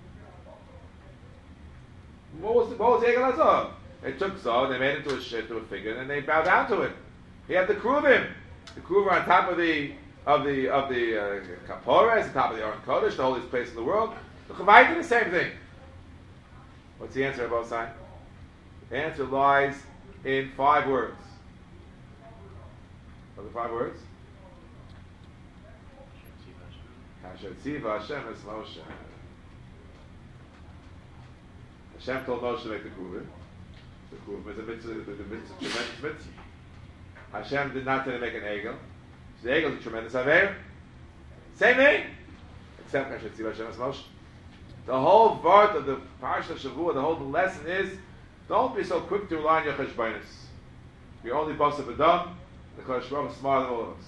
What was the Egel Azov? They took Zov, they made it into a figure, and they bowed down to it. He had the kruvim. The kruvim on top of the kapores, on top of the Aron Kodesh, the holiest place in the world. The Chavai did the same thing. What's the answer about sign? The answer lies in 5 words. What are the 5 words? Kasher Tziva Hashem es Moshe. Hashem told Moshe to make the kruvim. The kruvim is a tremendous mitzvah. Hashem did not tell him to make an egel. So the egel is a tremendous aver. Same thing, except Kasher Tziva Hashem es Moshe. The whole part of the Parsha Shavua, the whole lesson is, don't be so quick to rely on your cheshbonis. You're only boss of Adam. The Kodesh Baruch is smarter than all of us.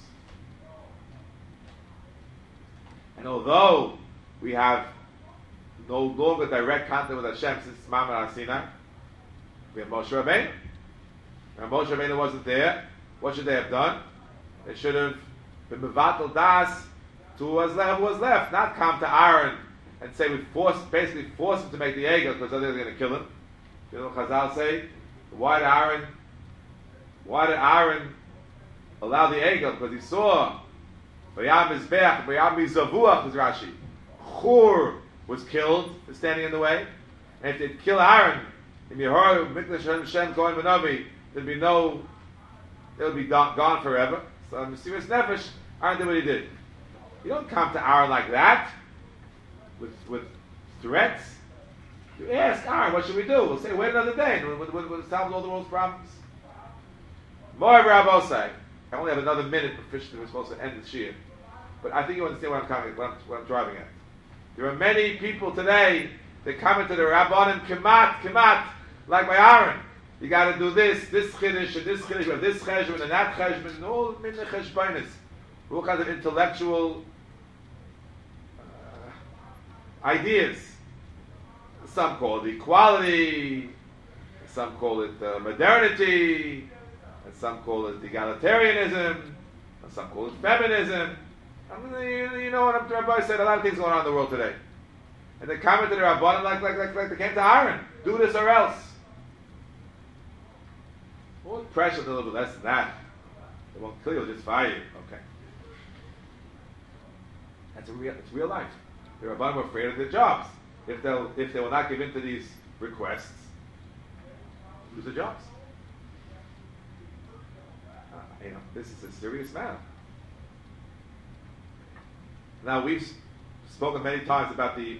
And although we have no longer direct contact with Hashem since Mamre Sinai, we have Moshe Rabbeinu. When Moshe Rabbeinu wasn't there, what should they have done? They should have been mevatel das to who was left, not come to Aaron and say we basically force him to make the egel because otherwise they're going to kill him. You know what Chazal say? Why did Aaron allow the egel? Because he saw Vayam Mizbeach, Vayam Mizavuach, is Rashi. Chur was killed for standing in the way. And if they'd kill Aaron, in Yehoram, Mikdash Hashem, Kohen Benavi, it would be gone forever. So, Mesiras Nefesh, Aaron did what he did. You don't come to Aaron like that, with threats. You ask Aaron, what should we do? We'll say, wait another day, and we'll solve all the world's problems. Moav Rabbosai. I only have another minute officially. We're supposed to end the Shia. But I think you understand what I'm driving at. There are many people today that come into the Rabbanim Kemat, like by Aaron. You got to do this chiddush, and this chiddush, this cheshbon, and that cheshbon, and all min cheshbonis. All kinds of intellectual ideas. Some call it equality, some call it modernity, and some call it egalitarianism, and some call it feminism. I mean, you know what Rabbi said, a lot of things going on in the world today. And they comment to the Rabbanim like they came to Aaron. Do this or else. Well, pressure a little bit less than that. They won't kill you, they'll just fire you. Okay. It's real life. The Rabbanim were afraid of their jobs. If they will not give in to these requests, lose their jobs. This is a serious matter. Now, we've spoken many times about the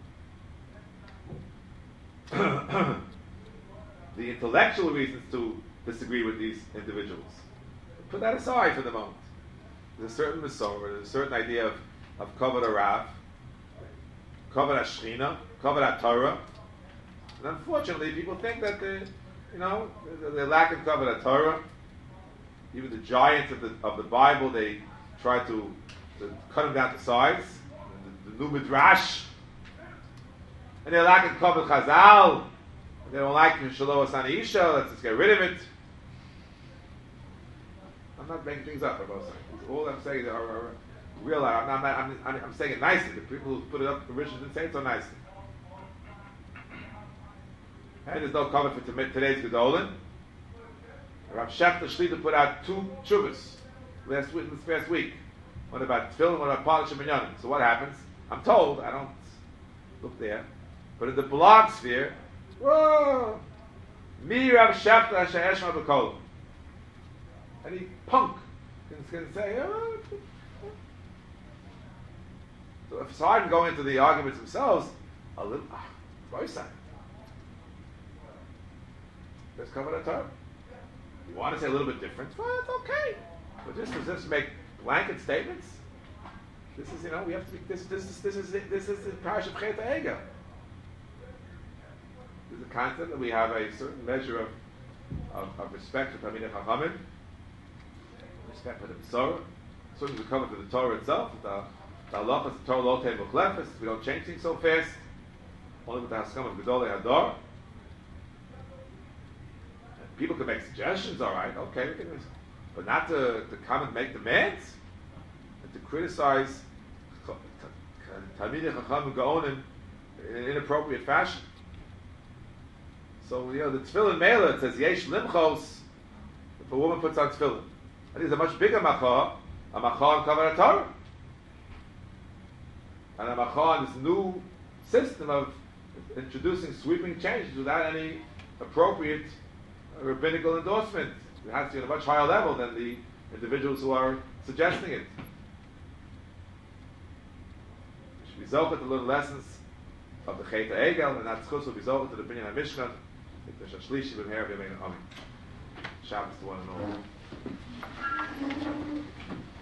the intellectual reasons to disagree with these individuals. Put that aside for the moment. There's a certain Masorah, there's a certain idea of Kavod HaRav, Kavod HaShechina, Kavod HaTorah. And unfortunately, people think that they're lacking Kavod HaTorah. Even the giants of the Bible, they try to cut them down to size. The new Midrash. And they're lacking Kavod Chazal. They don't like Shalom Asani Isha. Let's just get rid of it. I'm not making things up, all I'm saying are real. I'm saying it nicely. The people who put it up originally didn't say it so nicely. And there's no cover for today's Gedolin. Rav Shechter Shlita put out 2 tshuvas this past week. One about Tefillin, one about Polish and Minyanim. So what happens? I'm told, I don't look there, but in the blog sphere, whoa, me Rav Shechter She'eshma B'Kol. Any punk can say, oh. So if it's hard to go into the arguments themselves, a little, voice sign. Let's cover that term. You want to say a little bit different? Well, it's okay. But just make blanket statements. This is, we have to be. This is the parish of Chet HaEgel. There's a concept that we have a certain measure of respect for Talmidei Chachamim, respect for the Masorah. Certainly, we come to the Torah itself. The halachas, the Torah lo tei muchlefes. We don't change things so fast. Only with the haskam of Gedolei Hador. People can make suggestions, all right, okay, but not to come and make demands and to criticize Talmidei Chachamim Gaonim in an inappropriate fashion. So the Tefillin Mela, it says Yesh Limchos if a woman puts on Tefillin. I think it's a much bigger machah, a machah in Kavod HaTorah, and a machah in this new system of introducing sweeping changes without any appropriate rabbinical endorsement. It has to be on a much higher level than the individuals who are suggesting it. We should be zocheh to learn lessons of the Chet HaEgel, and that schus will be zocheh to the Binyan HaMishkan, the Shashlishi b'mher b'yameinu amen. Shabbos to one and all.